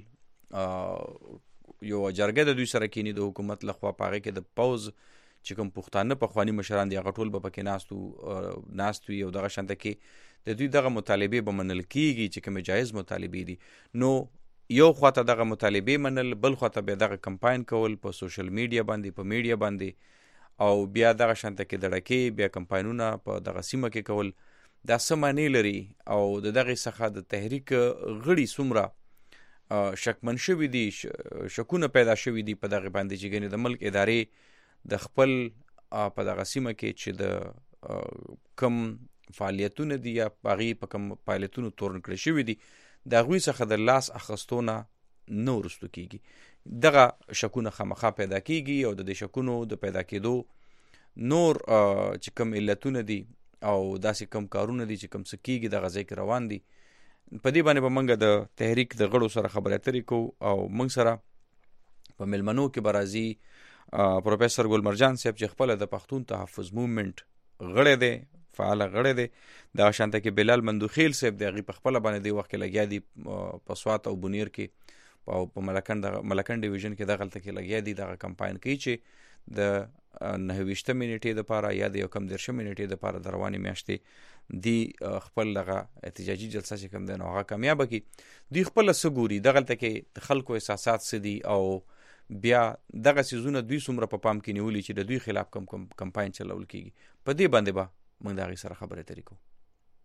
یو جرګه د دوی سره کینی د حکومت لخوا په هغې کې د پوز چې کوم پښتانه پخواني مشران دي هغه ټول به پکې ناست ناست وي او دغه شانته کې د دوی دغه مطالبې به منل کېږي چې کومې جایز مطالبې دي. نو یو خواته دغه مطالبې منل بل خواته بیا دغه کمپاین کول په سوشل میډیا باندې په میډیا باندې او بیا دغه شانته کې دړکې بیا کمپاینونه په دغه سیمه کې کول دا څه معنی لري او د دغې څخه د تحریک غړي څومره شکمن شوي دي شکونه پیدا شوي دي په دغه باندې چې ګنې د ملک ادارې د خپل په دغه سیمه کې چې د کم فعالیتونه دي یا هغې په کم فعالیتونو تورن کړی شوي دي د هغوی څخه د لاس اخیستونه نه وروستو کېږي. دغه شکونه خامخا پیدا کېږي او د دې شکونو د پیدا کېدو نور چې کوم علتونه دي او داسې کم کارونه دي چې کوم څه کېږي دغه ځای کې روان دي. په دې باندې به موږ د تحریک د غړو سره خبرې اترې کوو او موږ سره په میلمنو کې به راځي پروفیسر ګل مرجان صاحب چې خپله د پښتون تحفظ مومنټ غړی دی فعاله غړی دی. دغه شانته کې بلال مندوخیل صاحب د هغې په خپله باندې دې وخت کې لګیا دي په سوات او بونیر کې او په ملکنډ ملکنډ ډیویژن کې دغلته کې لګیا دي دغه کمپاین کوي چې د نهه ویشتمې نیټې دپاره یا د یو کم دېرشمې نیټې دپاره د روانې میاشتې دی خپل دغه احتجاجي جلسه چې کوم دی نو هغه کامیابه کړي. دوی خپله څه ګوري دغلته کې د خلکو احساسات څه دي او بیا دغه څیزونه دوی څومره په پام کې نیولي چې د دوی خلاف کم کم کمپاین چلول کېږي. په دې باندې به موږ د هغې سره خبرې اترې کوو.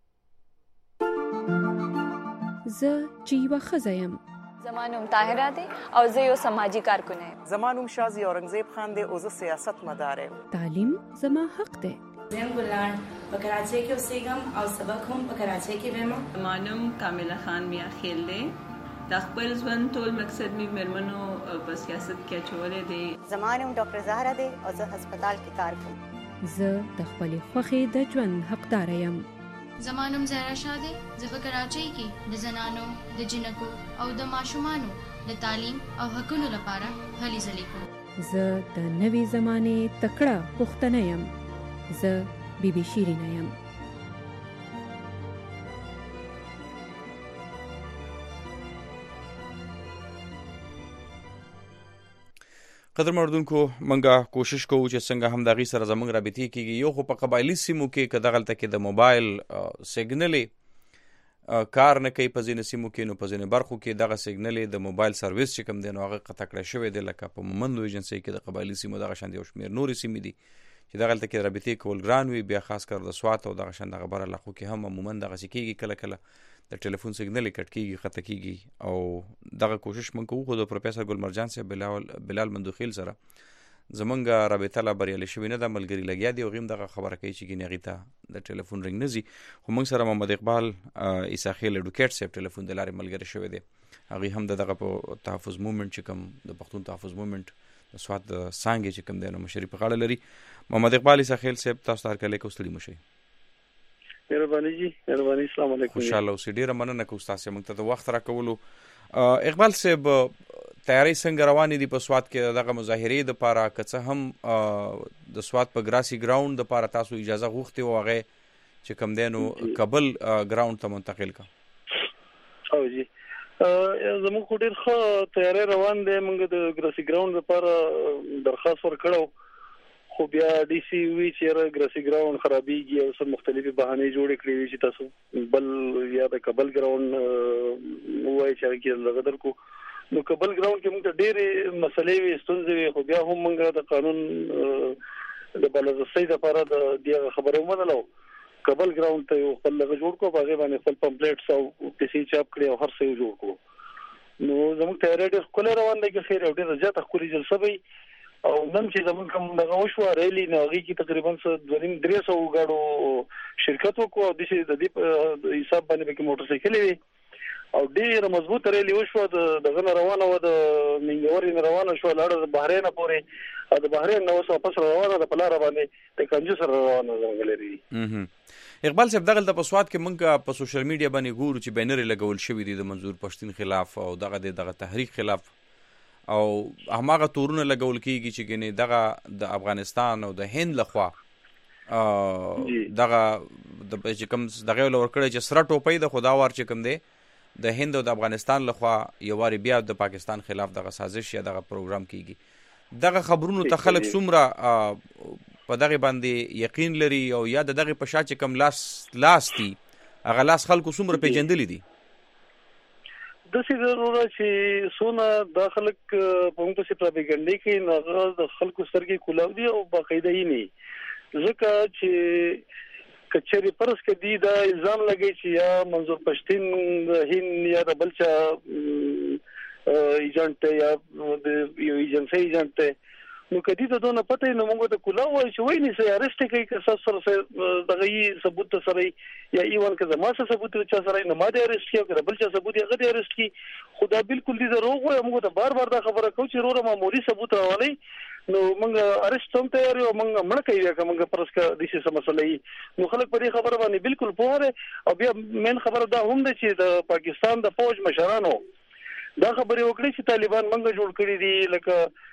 زه چې یوه ښځه یم زما نوم طاهره دی او زه یو سماجي کارکن یم. زما نوم شازي اورنګزیب خان دی او زه سیاست مدار یم. تعلیم زما حق دی. زه ګلان په کراچۍ کې اوسېږم او سبق هم په کراچۍ کې وایم. زما نوم کامله خان میا خیل دی. د خپل ژوند ټول مقصد مې مېرمنو په سیاست کې اچولی دی. زما نوم ډاکټر زهره دی او زه هسپتال کې کار کوم. زه د خپلې خوښې د ژوند حقدار یم. زمانم زهرا شاه دی. زه په کراچۍ کې د زنانو، د جنکو او د ماشومانو د تعلیم او حقونو لپاره هلې ځلې کوم. زه د نوې زمانې تکړه پښتنه یم. زه بیبي شیرینه یم. قدر مردونکو منګه کوشش کوو چې څنګه هم دغه سره زمنګ رابطې کیږي. یو خو په قبایلی سیمو کې کداغلته کې د موبایل سیګنل کار نه کوي، په ځینې سیمو کې نو په ځینې برخو کې دغه سیګنل د موبایل سرویس چې کوم دی نو هغه قطع کړی شوی دی، لکه په مومندو ایجنسۍ کې د قبایلی سیمو دغه شان یو شمېر نورې سیمې دي چې دغلته کې رابطې کول ګران وي. بیا خاص کر د سوات او دغه شان دغه بر علاقو کې هم عموما دغسې کېږي، کله کله د ټلیفون سیګنل کټ کېږي، قطع کېږي. او دغه کوشش موږ کوو خو د پروفیسر ګل مرجان صاحب بلال بلال مندوخیل سره زمونږ رابطه لا بریالۍ شوې نه ده، ملګري لګیا دي او غیم دغه خبره کوي چې ګینې هغې ته د ټلیفون رنګ نه ځي. خو موږ سره محمد اقبال عیساخیل اډوکیټ صاحب ټلیفون د لارې ملګری شوی دی. هغې هم د دغه په تحفظ مومنټ چې کوم د پښتون تحفظ مومنټ د سوات د څانګې چې کوم دی نو مشري په غاړه لري. محمد اقبال عیساخیل صاحب تاسو ته هرکلی کوو، ستړي مه شئ. مهرباني جی، مهرباني. السلام علیکم. خوشحاله اوسئ. ډېره مننه کوو ستاسې موږ ته د وخت راکولو. اقبال صاحب تیاری څنګه روانې دي په سوات کې دغه مظاهرې دپاره؟ که څه هم د سوات په ګراسي ګراوند دپاره تاسو اجازه غوښتې وه، هغې چې کوم دی نو کابل ګراوند ته منتقل کړه. او جی زموږ خو ډېر ښه تیاری روان دی. موږ د ګراسي ګراوند لپاره درخواست ورکړی، خو بیا ډي سي وی چې یاره ګراسي ګراوند خرابېږي او څه مختلفې بهانې جوړې کړې وي چې تاسو بل یا د کابل ګراوند ووایي چې هغه کې دغه درکو. نو کابل ګراوند کې موږ ته ډېرې مسلې وي، ستونزې وي، خو بیا هم موږ د قانون د بالادستۍ دپاره د دې خبره ومنله. کابل ګراوند ته یو خپل دغه جوړ کړو، په هغې باندې خپل پمپلیټس او پیسې چاپ کړې او هر څه یې جوړ کړو. نو زموږ تیاری ډېر ښکلی روان دی که خیر، او ډېره زیاته ښکلې جلسه به وي. او نن چې زموږ کوم دغه وشوه ریلي، نو هغې کې تقریبا څه دوه نیم درې سوو ګاډو شرکت وکړو او داسې د دې په حساب باندې پکې موټرسایکلې وي او ډېره مضبوطه ریلي وشوه. د دغه نه روانه وه، د منګورې نه روانه شوه، لاړه د بحرینه پورې، او د بحرین نه اوس واپس روانه ده په لاره باندې د کنجو سره روانه زموږ لري. اقبال صاحب دغلته په سوات کې موږ په سوشل میډیا باندې ګورو چې بینرې لګول شوي دي د منظور پښتین خلاف او دغه د دغه تحریک خلاف، او هماغه تورونه لګول کېږي چې ګینې دغه د افغانستان او د هند لخوا دغه چې کوم دغه یې ورکړی چې سره ټوپۍ ده، خو دا وار چې کوم دی د هند او د افغانستان لخوا یو وارې بیا د پاکستان خلاف دغه سازش یا دغه پروګرام کېږي. دغه خبرونو ته خلک څومره په دغه باندې یقین لري او یا د دغه په شا چې کوم لاس لاس دي هغه لاس خلکو څومره پیژندلی دي؟ داسې ضروره چې څونه دا خلک په موږ پسې پراپګنډې کوي، نو هغه د خلکو سترګې کولاو دي او باقاعده یې نه، ځکه چې که چېرې فرض کړي دا الزام لګوي چې یا منظور پښتین د هند یا د بل چا ایجنټ دی یا د یو ایجنسۍ ایجنټ دی، نو که دې ته دونه پته وي نو موږ ته کولاو وایي چې وایي نیسئ، ارسټ یې کوئ، که ستاسو سره دغه یي ثبوت سره یا ایون که زما څه ثبوت چا سره نو ما دې ارسټ کړي او که د بل چا ثبوت یې هغه دې ارسټ کړي. خو دا بالکل دې دروغ وایي. موږ ته بار بار دا خبره کوو چې وروره معمولي ثبوت راولئ، نو موږ ارسټ هم تیار یو، موږ مړه کوي که موږ فرض کړه داسې څه مسله وي. نو خلک په دې خبره باندې بالکل پوه دی. او بیا مین خبره دا هم ده چې د پاکستان د فوج مشرانو دا خبرې وکړي چې طالبان موږ جوړ کړي دي، لکه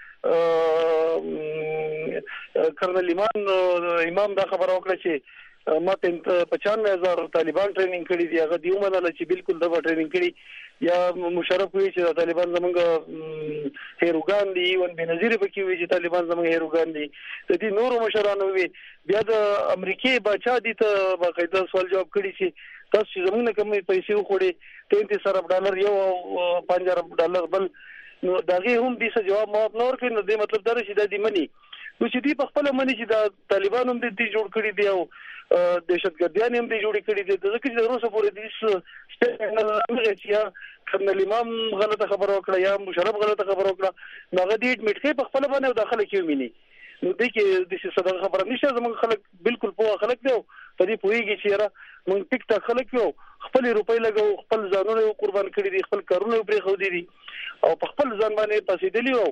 کرنل ایمان امام دا خبره وکړه چې ما پچانوے هزار طالبان ټریننګ کړي دي، هغه دې ومنله چې بالکل دغه ټریننګ کړي. یا مشرف وایي چې طالبان زموږ هیروګان دي، ایون بېنظیرې پکې وایي چې طالبان زموږ هیروګان دي، د دې نورو مشرانو وي. بیا د امریکې باچا دې ته باقاعده سوال جواب کړي چې تاسو چې زموږ نه کومې پیسې وخوړې تینتیس ارب ډالر یو او پنځه ارب ډالر بل، نو د هغې هم دې څه جواب مواب نه ورکوي. نو دې مطلب دا دی چې دا دې مني، نو چې دې په خپله مني چې دا طالبان هم دې جوړ کړي دي او دهشتګردیان هم دې جوړې کړي دي، ځکه چې تر اوسه پورې دې چې یا کرنل امام غلطه خبره وکړه یا مشرف غلطه خبره وکړه، نو هغه دې اډمټ کوي په خپله باندې او دا خلک یې ومني. نو دې کې داسې څه دغه خبره نشته. زموږ خلک بالکل پوه خلک دی او په دې پوهېږي چې یاره موږ ټیک ټاک خلک یو، خپلې روپۍ لګوو، خپل ځانونه یې قربان کړي دي، خپل کارونه یې پرېښودي دي او په خپل ځان باندې پاسېدلي وو.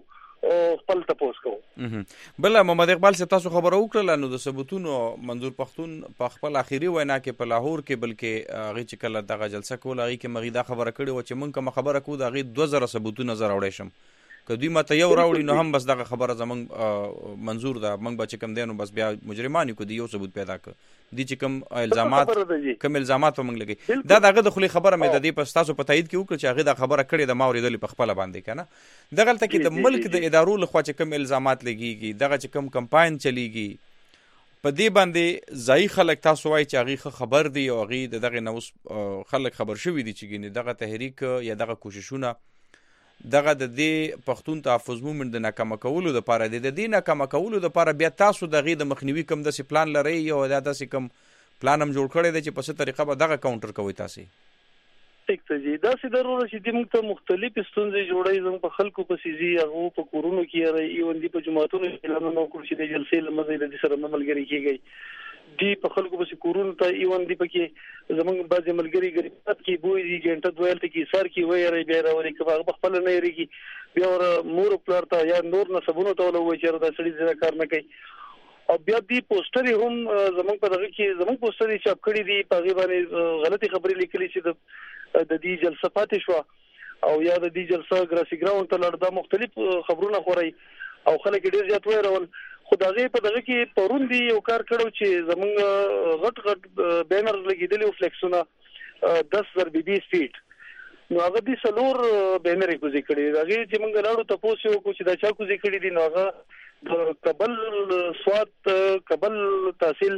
خپل تپوس کوو. بل محمد اقبال صاحب تاسو خبره وکړه نو د ثبوتونو منظور پښتون په خپل اخیری وینا کې په لاهور کې بلکې هغه چې کله دغه جلسه کوله هغه کې مغیدا خبره کړې و چې مونږ کوم خبره کوو د هغه دوه زره ثبوتونه زره وړې شم که دوی ماته یو راوړي نو هم بس دغه خبره زمونږ منظور ده مونږ به چې کوم دی نو بس بیا مجرمان یو که دی یو ثبوت پیدا کړ دي چې کوم الزامات کوم الزامات مونږ لګي دا دغه د خولي خبره مې د دې په تاسو په تایید کې وکړه چې هغه د خبره کړې د ما اورېدلې په خپل باندې کنه دغه تل کې د ملک د ادارو لخوا چې کوم الزامات لګيږي دغه چې کوم کمپاین چلیږي په دې باندې ځای خلک تاسو وایي چې هغه خبر دی او هغه دغه نوس خلک خبر شوی دي چې ګینه دغه تحریک یا دغه کوششونه دغه د دې پښتون تحفظ مومنت د ناکامه کولو د پاره د دې ناکامه کولو د پاره بیا تاسو دغه د مخنیوي کم د سی پلان لري او د تاسو کم پلان هم جوړ کړی دی چې په څه طریقه به دغه کاونټر کوي تاسو ټیک ته جی دا سي ضروري چې موږ ته مختلف ستونزې جوړای زموږ په خلکو په سيزي هغه په کورونو کې راي ایون دي په جماعتونو کې اعلان نو کول چې د جلسې لمزې د سره ملګری کیږي دی په خلکو په کورونو ته ایون دي پکې زموږ بعضي ملګری غریبات کې بوې دي جنټه دویل ته کې سر کې وای راي بیا راوري کې په خپل نه ریږي بیا ور مور پلار ته یا نور نه سبونو ته ولوي چې دا سړي ځای کار نه کوي او بیا دی پوسټر هم زموږ په دغه کې زموږ پوسټر چې چاپ کړی دی په غیبانه غلطي خبرې لیکلي چې د د دې جلسه پاتې شو او یا د دې جلسه ګراسي ګراوند ته لړدا مختلف خبرونه خوري او خلک ډیر زیات وایرول خدای په دغه کې پرون دی یو کار کړو چې زمونږ غټ غټ بینر لګیدلی او فلیکسونه دس زر بي بي سپیډ نو هغه دي سلور بینر کوزي کړی دا چې موږ لاړو تاسو کو چې دا چا کوزي کړی دي نو هغه د کابل سوات کابل تحصیل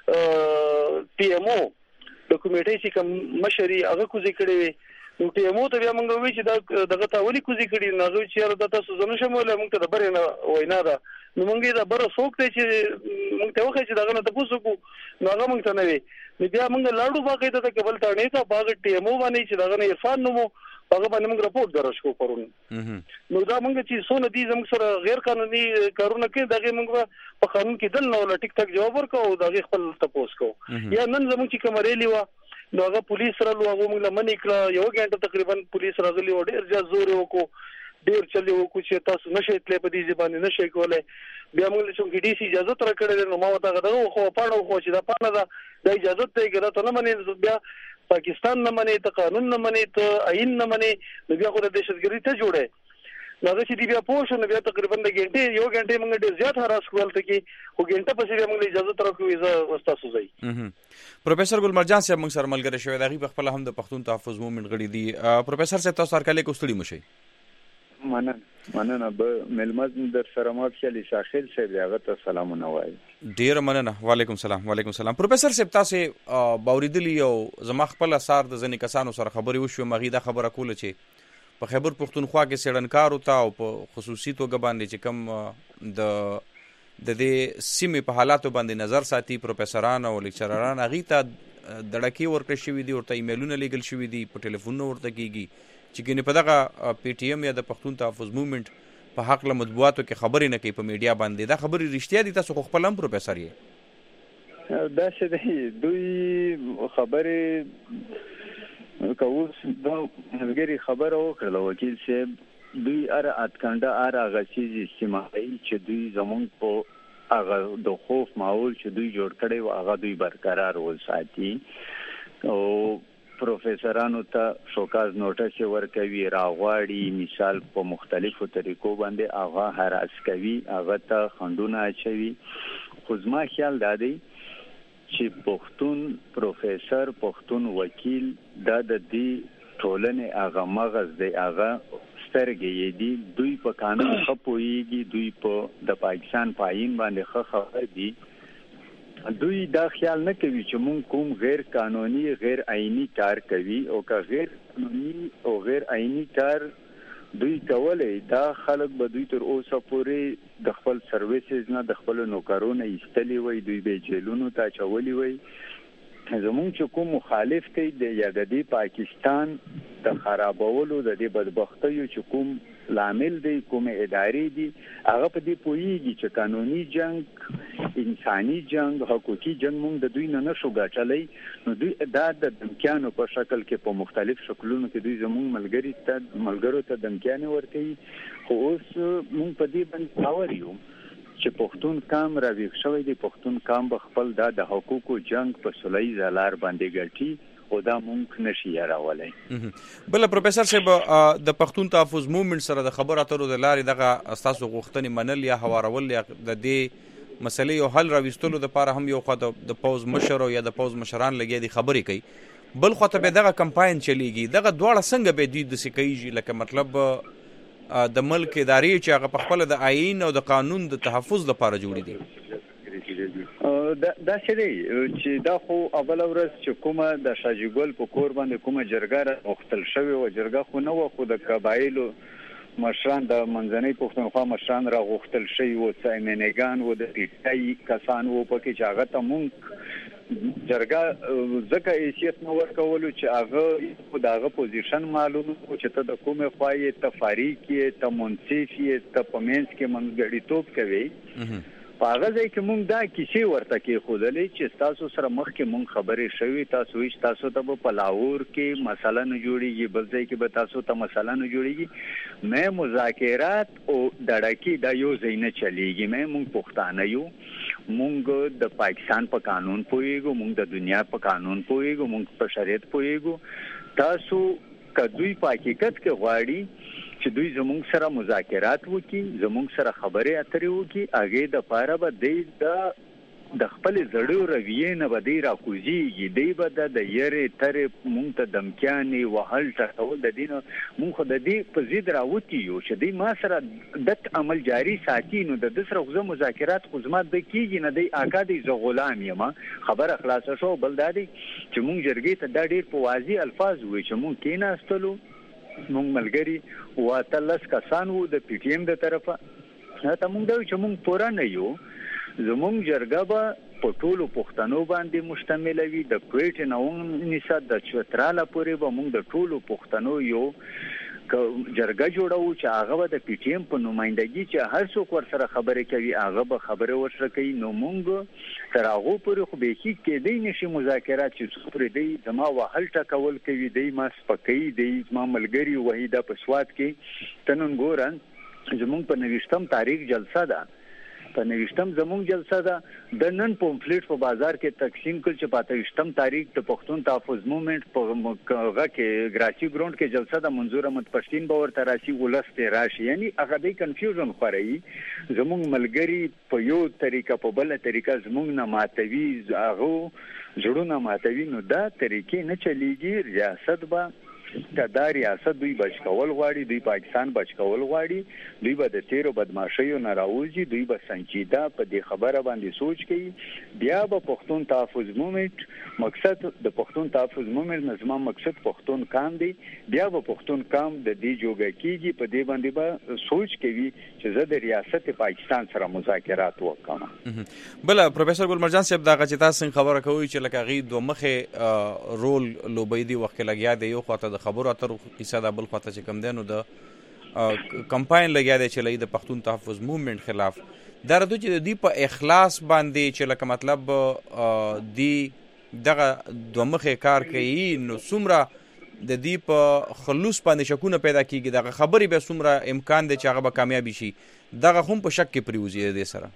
پی ام او د کمیټې چې کوم مشري هغه کوزي کړی نو پی ام او ته بیا موږ وی چې دا دغه تاولي کوزي کړی نو هغه چې دا تاسو زنه شمول موږ ته د برنه وینا ده نو موږ دا بر څوک ته چې موږ ته وخت چې دغه نه تاسو کو نو هغه موږ ته نه وی نو بیا موږ لاړو باقي ته کابل ته نه ته باغ ټي ام او باندې چې دغه نه عرفان نو هغه باندې موږ راپورټ درش کو پرون نو دا موږ چې سونه دي زموږ سره غیر قانوني کارونه کوي دغه موږ په قانون کې دل نو ټیک ټاک جواب ورکو دغه خپل تپوس کو یا نن زموږ چې کومرېلی و نو هغه پولیس سره لو هغه موږ لمن کړه یو غنټه تقریبا پولیس راغلی و ډیر ځا زور وکړو ډیر چلی وکړو چې تاسو نشئ تلې په دې ځبانه نشئ کولای بیا موږ له څنګه ډي سي اجازه تر کړې نو ما وتا غو خو پاڼو خو چې دا پاڼه دا د اجازه ته ګره ته نه منې بیا پاکستان نه منې ته قانون نه منې ته آئین نه منې نو بیا خو د دهشتګردي ته جوړه نو چې دی بیا پوه شو نو بیا تقریبا د غنټې یو غنټې موږ ډیر زیات هراس کول ته کې خو غنټه پسې بیا موږ اجازه تر کوو ویزا وستا سوزي پروفیسور ګل مرجان صاحب موږ سره ملګری شوی دغه په خپل هم د پښتون تحفظ مومنت غړي دي پروفیسور صاحب تاسو سره کله کوستړي مشي مننه مننه به ملمز در سره ما خیالي شاخل صاحب هغه ته سلامونه وایي ډیر مننه وعلیکم السلام وعلیکم السلام پروفیسور صاحب تاسو باوریدلی او زما خپل اثر د ځنې کسانو سره خبرې وشو مغه دا خبره کوله چې په خیبر پختونخوا کې سړنکار وتا او په خصوصي توګه باندې چې کم د د دې سیمې په حالاتو باندې نظر ساتي پروفیسوران او لیکچرران هغه ته دړکی ورکړ شوی دي ورته ایمیلونه لیږل شوی دي په ټلیفون ورته کیږي چې ګنې په دغه پی ټی ایم یا د پښتون تحفظ مومنت په حق له مطبوعاتو کې خبرې نه کوي په میډیا باندې دا خبرې رښتیا دي تاسو خو خپل هم پروفیسور یې دا څه دی دوی خبرې کووس دا هغه خبره وکړه وکیل صاحب دوی ار اتکنده ار هغه چیز استعمالي چې دوی زمونږ په هغه د خوف ماحول چې دوی جوړ کړي او هغه دوی برقرار وساتي او پروفیسورانو ته شوکاز نوټس ورکوي راغواړي مثال په مختلفو طریقو باندې هغه هراس کوي هغه ته خندونه اچوي خو زما خیال دا دی چې پښتون پروفیسور پښتون وکیل دا د دې ټولنې هغه مغز دی هغه سترګې دي دوی په قانون خپويږي دوی په د پاکستان پاین باندې خه خبر دي دوی دا خیال نه کوي چې مونږ کوم غیر قانوني غیر آئینی کار کوي او که غیر قانوني او غیر آئینی کار دوی کولای دا خلک به دوی تر اوسه پورې د خپل سرویسز نه د خپل نوکرونو ایستلی وي دوی به جیلونو ته چولي وي زمونږ چې کوم مخالف دی د یاددي پاکستان د خرابولو د دې بدبختیو چې کوم لامل دی کوم ادارې دي هغه په دې پوهیږي چې قانوني جنگ انساني جنگ حقوقي جنگ موږ د دوی نه نشو ګټلای نو دوی دا د دمکیانو په شکل کې په مختلف شکلونو کې دوی زموږ ملګری ته ملګرو ته دمکیانې ورکوي خو اوس موږ په دې باندې باور یو چې پښتون کام راویښ شوی دی پښتون کام به خپل دا د حقوقو جنگ په سولهییز لار باندې ګټي او دا مونږ نشي راولای. بل پروفیسور صاحب د پښتون تحفظ موومېنټ سره د خبرو اترو د لارې دغه استاسو غوښتنې منل یا هوارول یا د دې مسلې یو حل راوستلو لپاره هم یو خو د پوز مشر یا د پوز مشران لګي دي خبرې کوي بل خو ته به دغه کمپاین چلیږي دغه دواړه څنګه به دوی د سکیږي لکه مطلب د ملک ادارې چې هغه په خپل د آئین او د قانون د تحفظ لپاره جوړې دي دا دا شری چې دا خو اول ورځ چې کومه د شاجګل په کور باندې کومه جرګه وختل شوی او جرګه خو نه و خو د قبایلو مشران د منځنۍ پښتونخوا مشران را غوښتل شوی او سایمنګان او د ټیټای کسان وو پکې چې هغه ته مونږ جرګه ځکه حیثیت نو ورکولو چې هغه خو دغه پوزیشن معلوم او چې ته د کومه خوای ته فاریقي ته منصفي ته پمنس کې منځګړیتوب کوي په هغه ځای کې مونږ دا کیسې ورته کې خودلې چې تاسو سره مخکې مونږ خبرې شوي تاسو هیڅ تاسو ته په لاهور کې مسله نه جوړیږي بل ځای کې به تاسو ته مسله نه جوړیږي مې مذاکرات او دړکی دا یو ځای نه چلیږي مې مونږ پښتانه یو مونږ د پاکستان په قانون پوهیږو مونږ د دنیا په قانون پوهیږو مونږ په شریعت پوهیږو تاسو کدوې په حقیقت کې غواړي چې دوی زموږ سره مذاکرات وکړي زموږ سره خبرې اترې وکړي هغه د پاره به د د خپل زړو رویې نه به دی راکوزیږي دی به د یېرې ترې مونږ ته دمکیانې وهل ټکول د دې نه مونږ خو د دې په ضد راوتي یو چې دی ما سره دک عمل جاري ساتي نو د ده سره خو زه مذاکرات خو زما د کېږي نه دی اکا دی زه غلام یم خبره خلاصه شو بل دا دی چې مونږ جرګې ته دا ډېر په واضح الفاظ وایي چې مونږ کېناستلو مونږ ملګری واته لس کسان وو د پی ټی ایم د طرفه ته مونږ دا چې مونږ پوره نه یو زمونږ جرګه به په ټولو پښتنو باندې مشتمل وي د کوټ نه ونیسه د چتراله پورې به مونږ د ټولو پښتنو یو جرګه جوړو چې هغه د پی ټی ایم په نمائندګي چې هر څوک ور سره خبرې کوي هغه به خبره ورسره کوي نو مونږ تر هغه پورې خو به هیڅ کېدی نشي مذاکرات چې څومره دی زما وهل ټکول کوي دی ما سپکې دی ما ملګری وحیده په سواد کې تنن ګورن زمونږ په نوښتم تاریخ جلسه ده په نوښتم زمونږ جلسه ده د نن پمفلیټ په بازار کې تقسیم کړ چې په نوښتم تاریخ د پښتون تحفظ موومېنټ په هغه کې ګراچي ګراوند کې جلسه د منظور احمد پښتين باور تراشي ولسته راشي یعنی هغه د کنفیوژن خوري زمونږ ملګری په یو طریقه په بل طریقه زمونږ نه ماتوي هغه جوړونه ماتوي نو دا طریقې نه چلیږي ریاست به دا ریاست دوی بچ کول غواړي دوی پاکستان بچ کول غواړي دوی به د تیرو بدمعشیو نه راوځي دوی به سنجیده په دې خبره باندې سوچ کوي بیا به پښتون تحفظ موومېنټ مقصد د پښتون تحفظ موومېنټ نظم مقصد پښتون کام دی بیا به پښتون کام د دې جوګه کیږي په دې باندې به سوچ کوي چې زه د ریاست پاکستان سره مذاکرات وکم بل پروفیسور ګلمرجان صاحب دا چې تاسو خبره کوي چې لکه غي دوه مخه رول لوبېدی وخت لګیا دی یو خاطر خبرو اترو قصه د بل خاطر چې کم دینو د کمپاین لګیا دی چې لې د پښتون تحفظ موومېنټ خلاف دا رده چې د دې په اخلاص باندې چې لکه مطلب دی دغه دوه مخه کار کوي نو څومره د دې په خلوص باندې شکونه پیدا کیږي دغه خبرې به څومره امکان دی چې هغه به کامیابی شي دغه هم په شک کې پریوزي دي سره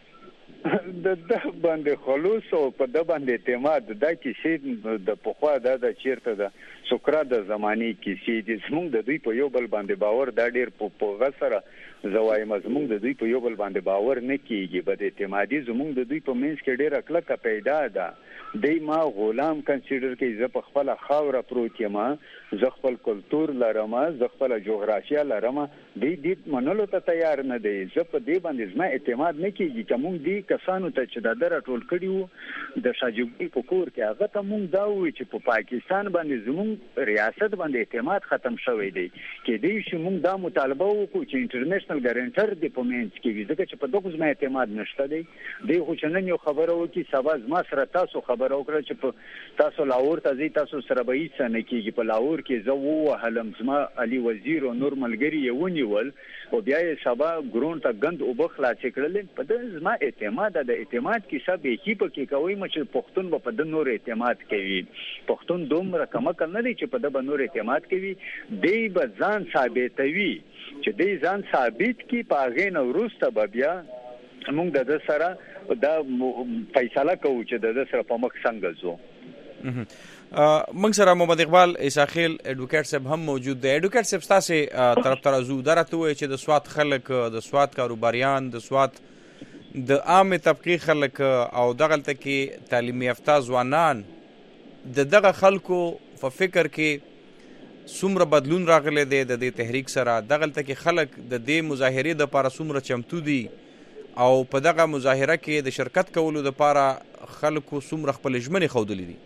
د د باندې خلوص او په د باندې اعتماد دا کیسې د پخوا د د چیرته د سقراط د زماني کیسې د زمونږ د دوی په یو بل باندې باور دا ډیر په پوغه سره زوای مزمون د دوی په یو بل باندې باور نه کیږي بد اعتمادي زمونږ د دوی په منځ کې ډیر کلکه پیدا ده دای ما غلام کنسیډر کې ز په خپل خاور پروت یم ز خپل کلچر لرم ز خپل جغرافیا لرم دی دې منلو ته تیار نه دی ز په دې باندې زما اعتماد نه کیږي چې مونږ دی کسانو ته چې د دره ټول کړي وو د شاجوګي په کور کې هغه ته مونږ دا وایو چې په پاکستان باندې زموږ ریاست باندې اعتماد ختم شوی دی کې دی چې مونږ دا مطالبه وکړو چې انټرنیشنل ګارانټر دی په منځ کې وي ځکه چې په دغه ځما اعتماد نشته دی دی خو چې نن یو خبره وکړي سبا زما سره تاسو خبره وکړه چې په تاسو لاهور ته ځي تاسو سره به هیڅ نه کیږي په لاهور کې زه ووهلم زما علي وزیر او نور ملګري یې ونیول او بیا یې سبا ګرون ته غند او بخلاص کړل په دې زما اعتماد د اعتماد کې سب یې په کې کوي چې پښتون په د نور اعتماد کوي پښتون دومره کمکل نه دی چې په د نور اعتماد کوي دی به ځان ثابتوي چې دی ځان ثابت کی پاغې نو وروسته بیا موږ د سره دا فیصله کوو چې د سره په مخ څنګه ځو. موږ سره محمد اقبال عیساخیل ایڈوکیټ صاحب هم موجود دی. ایڈوکیټ صاحب تاسو طرف ترازو درته وای چې د سواد خلک د سواد کاروباریان د سواد د عام طبقه خلک او دغه کې تعلیم یافته ځوانان د دغه خلکو په فکر کې څومره بدلون راغلی دی د دې تحریک سره دغه کې خلک د دې مظاهرې د لپاره څومره چمتو دي او په دغه مظاهره کې د شرکت کولو د لپاره خلکو څومره خپل ژمنې ښودلې دي؟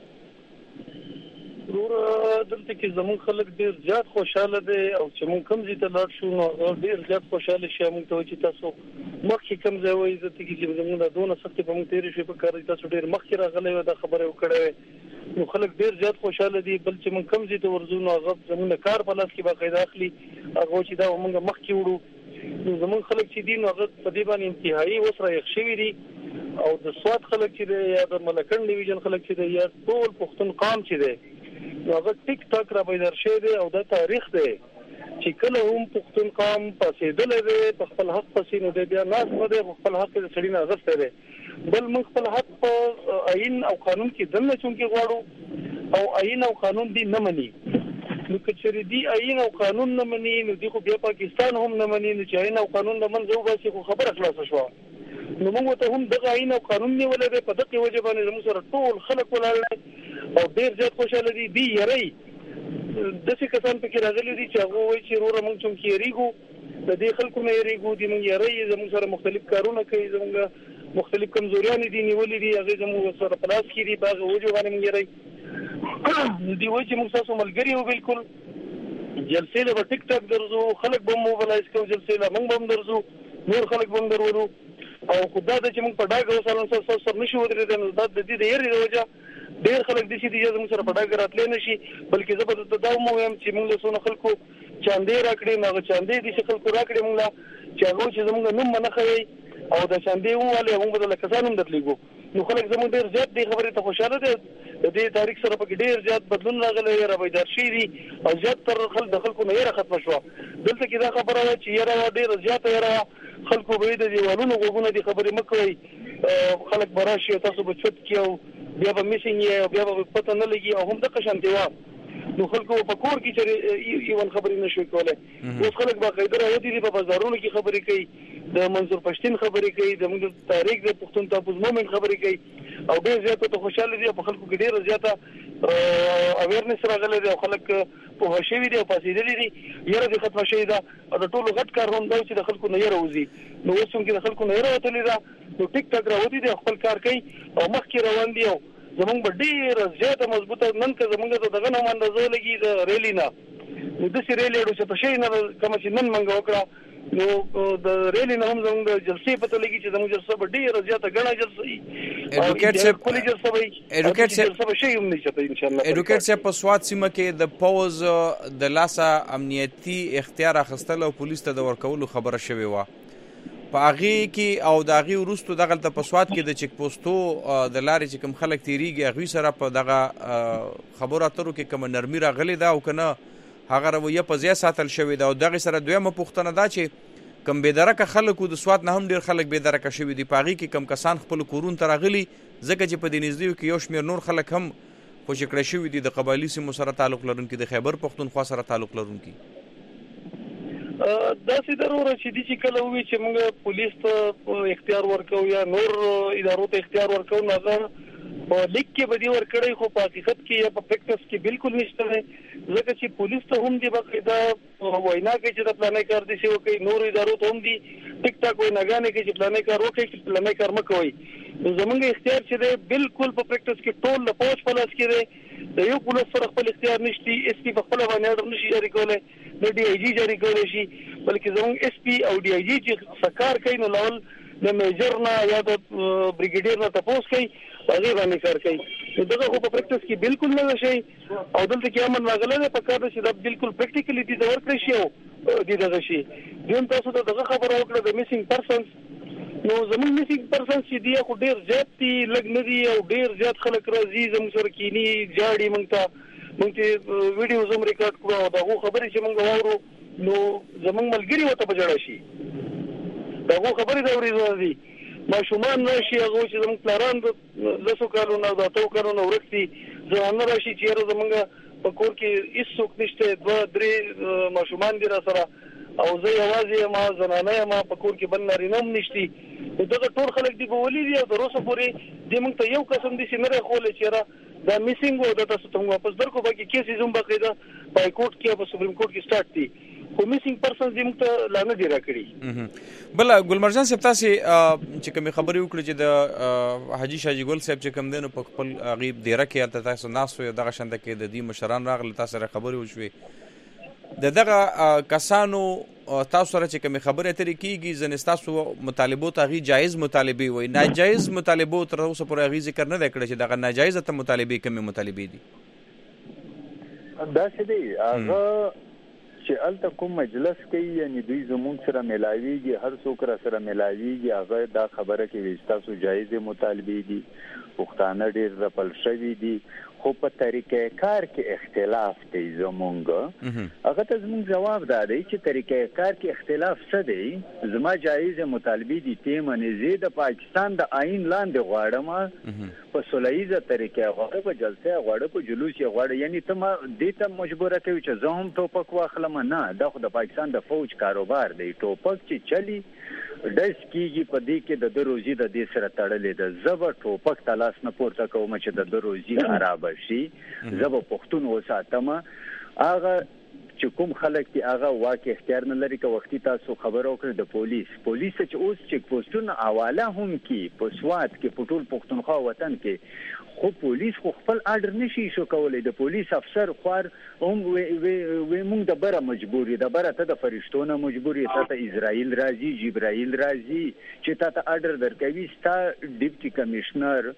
دلته کې زموږ خلک ډیر زیات خوشاله دي او چې موږ کوم ځای ته لاړ شو نو ډیر زیات خوشاله شي موږ ته چې تاسو مخکې کوم ځای وایي چې چې زموږ د دونه سختي په موږ تیرې شوي په کار تاسو ډیر مخکې راغلی و دا خبره وکړه نو خلک ډیر زیات خوشاله دي بل چې موږ کوم ځای ته ورځو نو هغه زموږ کار په لاس کې باقاعده اخلي هغه چې دا موږ مخکې وړو نو زموږ خلک چې دي نو هغه په دې باندې انتهایی وسره یخ شوي دي او د سواد خلک چې دی یا د ملکن ډیویژن خلک چې دی یا ټول پښتون قام چې دی هغه ټیک ټاک را پیدا شوی دی او دا تاریخ دی چې کله هم پښتون قام پاسېدلی دی په خپل حق پسې نو دی بیا ناست نه دی خپل حق د سړي نه اخیستی دی بل موږ خپل حق په آئین او قانون کې دننه چونکې غواړو او آئین او قانون دی نه مني نو که چېرې دي آئین او قانون نه مني نو دی خو بیا پاکستان هم نه مني نو چې آئین او قانون له منځه وباسي خو خبره خلاصه شوه نو موږ ته هم دغه آئین او قانون نیولی دی په دغې وجې باندې زموږ سره ټول خلک ولاړ دی او ډیر زیات خوشاله دي دی یری داسې کسان پکې راغلي دي چې هغه وایي چې وروره موږ چونکې یریږو د دې خلکو نه یریږو د موږ یری زموږ سره مختلف کارونه کوي زموږ مختلف کمزوریانې دي نیولې دي هغې زموږ سره په لاس کې دي په هغه وجو باندې موږ یری دوی وایي چې موږ ستاسو ملګري یو بالکل جلسې له به ټیک ټاک درځو خلک به هم موبلایز کوو جلسې له موږ به هم درځو نور خلک به هم درولو او خو دا ده چې موږ په ډاګه وسالو ستاسو سره نشو ودرېدی نو دا د دې د یرې د وجه ډیر خلک دي چې د زموږ سره په ډاګه راتلی نه شي بلکې زه به درته دا هم ووایم چې موږ له څونه خلکو چاندې راکړې نو هغه چاندې دي چې خلکو راکړې موږ له چې هغه چې زموږ نوم به نه ښیي او د چاندې ووالې موږ به درله کسان هم درلېږو نو خلک زموږ ډېر زیات دې خبرې ته خوشحاله دي د دې تاریخ سره پکې ډېر زیات بدلون راغلی یاره بیدار شوي دي او زیات تر خلک د خلکو نه یره ختمه شوه دلته کې دا خبره وه چې یره وه ډېره زیاته یره وه خلکو به یې د دیوالونو غوږونه دې خبرې مه کوئ خلک به راشي او تاسو به چوت کړي او بیا به میسنګ یې او بیا به پته نه لګي او هم دغه شانتې وه نو خلکو په کور کې چې ایون خبرې نه شوی کولی اوس خلک باقاعده راوتي دي په بازارونو کې خبرې کوي د منظور پښتین خبرې کوي د موږ تاریخ د پښتون تحفظ مومنټ خبرې کوي او ډېر زیاته ته خوشحاله دي او په خلکو کې ډېره زیاته اویرنس راغلی دی او خلک پوه شوي دي او پاسېدلي دي یره دې ختمه شوې ده او د ټولو غټ کار هم دا چې د خلکو نه یره وځي نو اوس چونکې د خلکو نه یره وتلې ده نو ټیک ټاک راوتي دي خپل کار کوي او مخکې روان دي او زمونږ به ډېره زیاته مضبوطه نن که زمونږ د دغه نه هم اندازه لګي د ریلي نه نو داسې ریلې اډو چې په شی نه کومه چې نن منګه وکړه نو د ریلې نه هم زمونږ د جلسې پته لګي چې زمونږ جلسه به ډېره زیاته ګڼه جلسه وي ایډوکیټ صاحب ښکلې جلسه به وي ایډوکیټ صاحب جلسه به شی هم نه چېرته انشاءالله ایډوکیټ صاحب په سوات سیمه کې د پوز د لاسه امنیتي اختیار اخیستل او پولیس ته د ورکولو خبره شوې وه په هغې کې او د هغې وروستو دغلته په سوات کې د چیک پوسټو د لارې چې کوم خلک تېرېږي هغوی سره په دغه خبرو اترو کې کومه نرمي راغلې ده او که نه هغه رویه په ځای ساتل شوې ده او دغې سره دویمه پوښتنه دا چې کوم بېدرکه خلکو د سوات نه هم ډېر خلک بېدرکه شوي دي په هغې کې کوم کسان خپلو کورونو ته راغلي ځکه چې په دې نږدېو کې یو شمېر نور خلک هم خوشي کړی شوي دي د قبایلي سیمو سره تعلق لرونکي د خیبر پښتونخوا سره تعلق لرونکي داسې ضروره چې دي چې کله ووي چې موږ پولیس ته اختیار ورکوو یا نور ادارو ته اختیار ورکوو نو هغه په لیک کې به دې ورکړی خو په حقیقت کې یا په پریکټس کې بالکل نشته دی ځکه چې پولیس ته هم دې باقاعده وینا کوي چې د پلانې کار داسې وکړي نورو ادارو ته هم دي ټیک ټاک ویناګانې کوي چې پلانې کار وکړي چې پلانې کار مه کوئ. نو زمونږ اختیار چې دی بالکل په پریکټس کې ټول د پوج په لاس کې دی. د یو پولیس سره خپل اختیار نشته. اس پی په خپل باندې اډر نشي جاری کولی، د ډي آی جي جاری کولی شي، بلکې زمونږ اس پی او ډي آی جي چې سکار کوي نو لاول د میجر نه یا د بریګیډیر نه تاسو کوي هغه باندې کار کوي. نو دغه خو په پریکټس کې بالکل نه شي او دلته کې امن راغلی دی. په کار ده چې دا بالکل پریکټیکلی دي دا ورکړی شي او دي دغه شي. دویم تاسو ته دغه خبره وکړه د میسینګ پرسنز. نو زموږ میسینګ پرسنز چې دی خو ډېر زیات دي، لږ نه دي او ډېر زیات خلک راځي زموږ سره کینی جاړي. موږ ته موږ چې ویډیوز هم ریکارډ کړو او دغه خبرې چې موږ واورو نو زموږ ملګري ورته په جړه شي. دغه خبرې د اورېدو دي ماشومان راشي هغه چې زموږ پلاران د لسو کالونو د اتو کالونو ورک دي، ځوانان راشي چې یاره زموږ په کور کې هېڅوک نشته، دوه درې ماشومان دي را سره او زه یوازې یم، زنانه یم، په کور کې بل نارینه هم نشتي. نو دغه ټول خلک دي په ولي دي او تر اوسه پورې دې موږ ته یو قسم داسې نه راښولی چې یاره دا میسینګ و دا تاسو ته موږ واپس درکړو. باقي کیسز هم باقاعده په های کورټ کې او په سپریم کورټ کې سټارټ دي، خو میسینګ پرسنز دې موږ ته لا نه دي راکړي. بل ګلمرجان صاحب تاسې چې کومې خبرې وکړې چې د حاجي شاجي ګل صاحب چې کوم دی نو په خپل هغې دیره کې هلته تاسو ناست وئ، دغه شانته کې د دې مشران راغله، تاسو سره خبرې وشوې. د دغه کسانو تاسو سره چې کومې خبرې اترې کېږي ځینې ستاسو مطالبو ته هغې جایز مطالبې وایي، ناجایز مطالبو تر اوسه پورې هغې ذکر نه دی کړی چې دغه ناجایزه ته مطالبې کومې مطالبې دي؟ داسې دی هغه چې هلته کوم مجلس کوي یعنې دوی زموږ سره میلاویږي، هر څوک را سره میلاویږي، هغه دا خبره کوي چې تاسو جایزې مطالبې دي، پښتانه ډېر رپل شوي دي، خو په طریقې کار کې اختلاف دی زمونږ. هغه ته زمونږ جواب دا دی چې طریقې کار کې اختلاف څه دی؟ زما جایزې مطالبې دي تی منې زه د پاکستان د آئین لاندې غواړم، په سوله طریقې غواړم، په جلسه غواړم، په جلوس یې غواړم. یعنی ته ما دې ته مجبوره کوي چې زه هم ټوپک واخلم؟ نه، دا خو د پاکستان د فوج کاروبار دی. ټوپک چې چلی ډس کیږي په دې کې د د روزي د دې سره تړلې ده. زه به ټوپک ته لاس نه پورته کوم چې د د روزي خرابه شي، زه به پښتون وساتم. هغه چې کوم خلک دي هغه واقع اختیار نه لري. که وختي تاسو خبر وکړئ د پولیس پولیس چې اوس چیک پوسټونه حواله هم کې په سوات کې په ټول پښتونخوا وطن کې، خو پولیس خو خپل آرډر نشي شو کولی. د پولیس افسر خوار هم وی موږ د بره مجبور یو، د بره ته د فرشتو نه مجبور یو، ته ته اسرائیل راځي، جبرائیل راځي چې تا ته آرډر درکوي. ستا ډیپټي کمشنر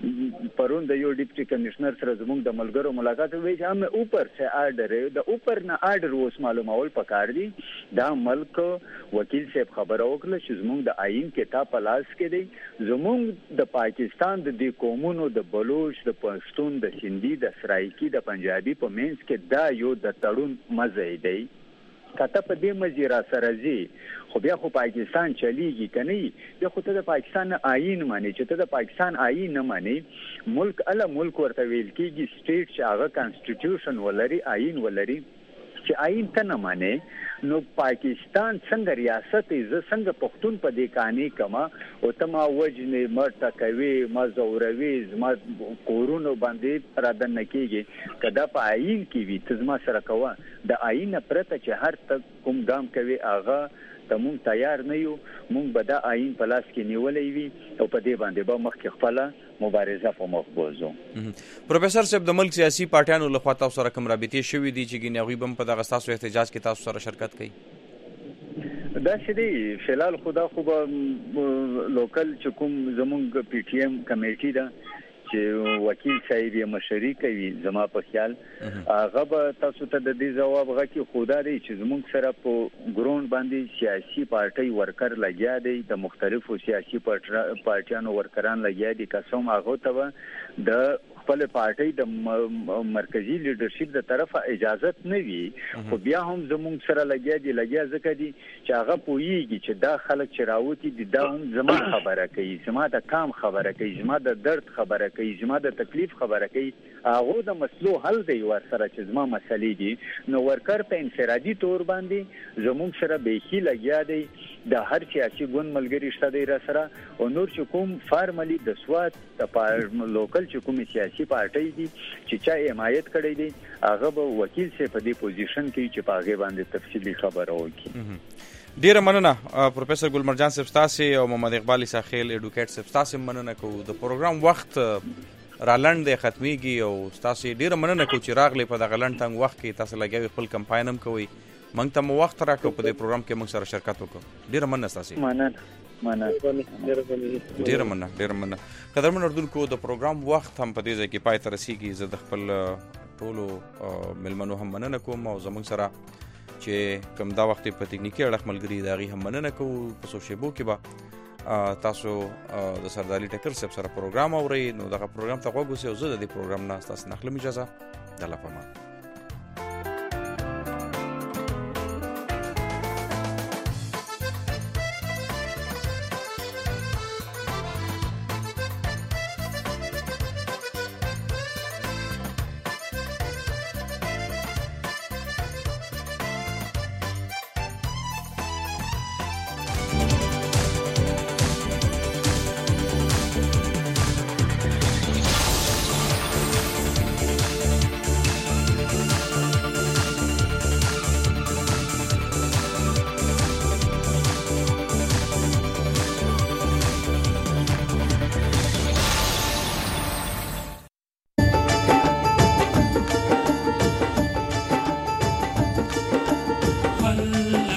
پرون د یو ډیپټي کمشنر سره زموږ د ملګرو ملاقات وی چې هم اوپر سے آرډر ہے، د اوپر نه آرډر اوس معلومول پکار دي. دا ملک وکیل صاحب خبره وکړه چې زموږ د آئین کې تا پلاس کې دی، زموږ د پاکستان د دې قومونو د بلوچ، د پښتون، د سندي، د سرایکی، د پنجابي په منځ کې دا یو د تړون مزه دی. کته په دې مزه را سره زی خو بیا خو پاکستان چلیږي کني، بیا خو ته د پاکستان آئین مانی چې ته د پاکستان آئین نه مانی. ملک اله ملک ورته ویل کېږي سټیټ چې هغه کانسټیټیوشن ولري، آئین ولري. چې آئین ته نه مانی نو پاکستان څنګه ریاست ای زه څنګه پښتون په دې کانی کما او ته ما وجنې مرته کوي، ما زوروي، زما کورونو باندې را دننه کېږي. که دا په آئین کې وي ته زما سره کوه، د آئین پرته چې هر ته کوم ګام کوي هغه ته مونږ تیار نه یو. مونږ به دا آئین په لاس کې نیولی وي او په دې باندې به مخکې خپله مبارزه په مخ بوځو. پروفیسر صاحب د ملک سیاسي پارټیانو لخوا تاسو سره کوم رابطې شوي دي چې ګینې هغوی به هم په دغه ستاسو احتجاج کې تاسو سره شرکت کوي؟ داسې دی فلحال خو دا خو به لوکل چې کوم زمونږ پی ټي ایم کمیټي ده چې وکیل صاحب یې مشري کوي زما په خیال، هغه به تاسو ته د دې ځواب غکي. خو دا دی چې زموږ سره په ګراوند باندې سیاسي پارټۍ ورکر لګیا دی، د مختلفو سیاسي پارټیانو ورکران لګیا دي. قسم هغه ته د خپل پارټۍ د مرکزی لیډرشپ د طرفه اجازت نه وي، خو بیا هم زموږ سره لګیا دي. لګیا ځکه دي چې هغه پوهیږي چې دا خلک چې راوتی دي دا هم زما خبره کوي، زما د کام خبره کوي، زما د درد خبره کوي، زما د تکلیف خبره کوي. هغه د مسلو حل دی ور سره چې زما مسلې دي. نو ورکر په انفرادي تور باندې زموږ سره بیخي لګیا دی. د هر سیاسي ګوند ملګري شته دی را سره، او نور چې کوم فارملی د سوات د لوکل چې کوم سیاسي سیاسي پارټي دي چې چا حمایت کړی دی هغه به وکیل سي په دې پوزیشن کې چې په هغه باندې تفصیلی خبره وکړي. ډیره مننه پروفیسور ګلمرجان صاحب تاسو او محمد اقبال ساخیل ایډوکیټ صاحب تاسو مننه کوو د پروګرام وخت را لاندې ختميږي او تاسو ډیره مننه کوم چې راغلی په دغه لنډ تنګ وخت کې تاسو لګوي خپل کمپاین هم کوي موږ ته مو وخت راکړو په دې پروګرام کې موږ سره شرکت وکړو ډیره مننه تاسو مننه مننه ډیره مننه ډیره مننه قدرمن اردوونکو د پروګرام وخت هم په دې ځای کې پای ته رسیږي زه د خپل ټولو ملمنو هم مننه کوم او زموږ سره چې کوم دا وخت په ټکنیکی اړه ملګری دا غي هم مننه کوو په سوشيبو کې به تاسو د سرداري ټکر صاحب سره پروګرام اورئ نو دغه پروګرام ته غوږ وسی او زه د دې پروګرام نه تاسو نه خپل اجازه د الله پامان.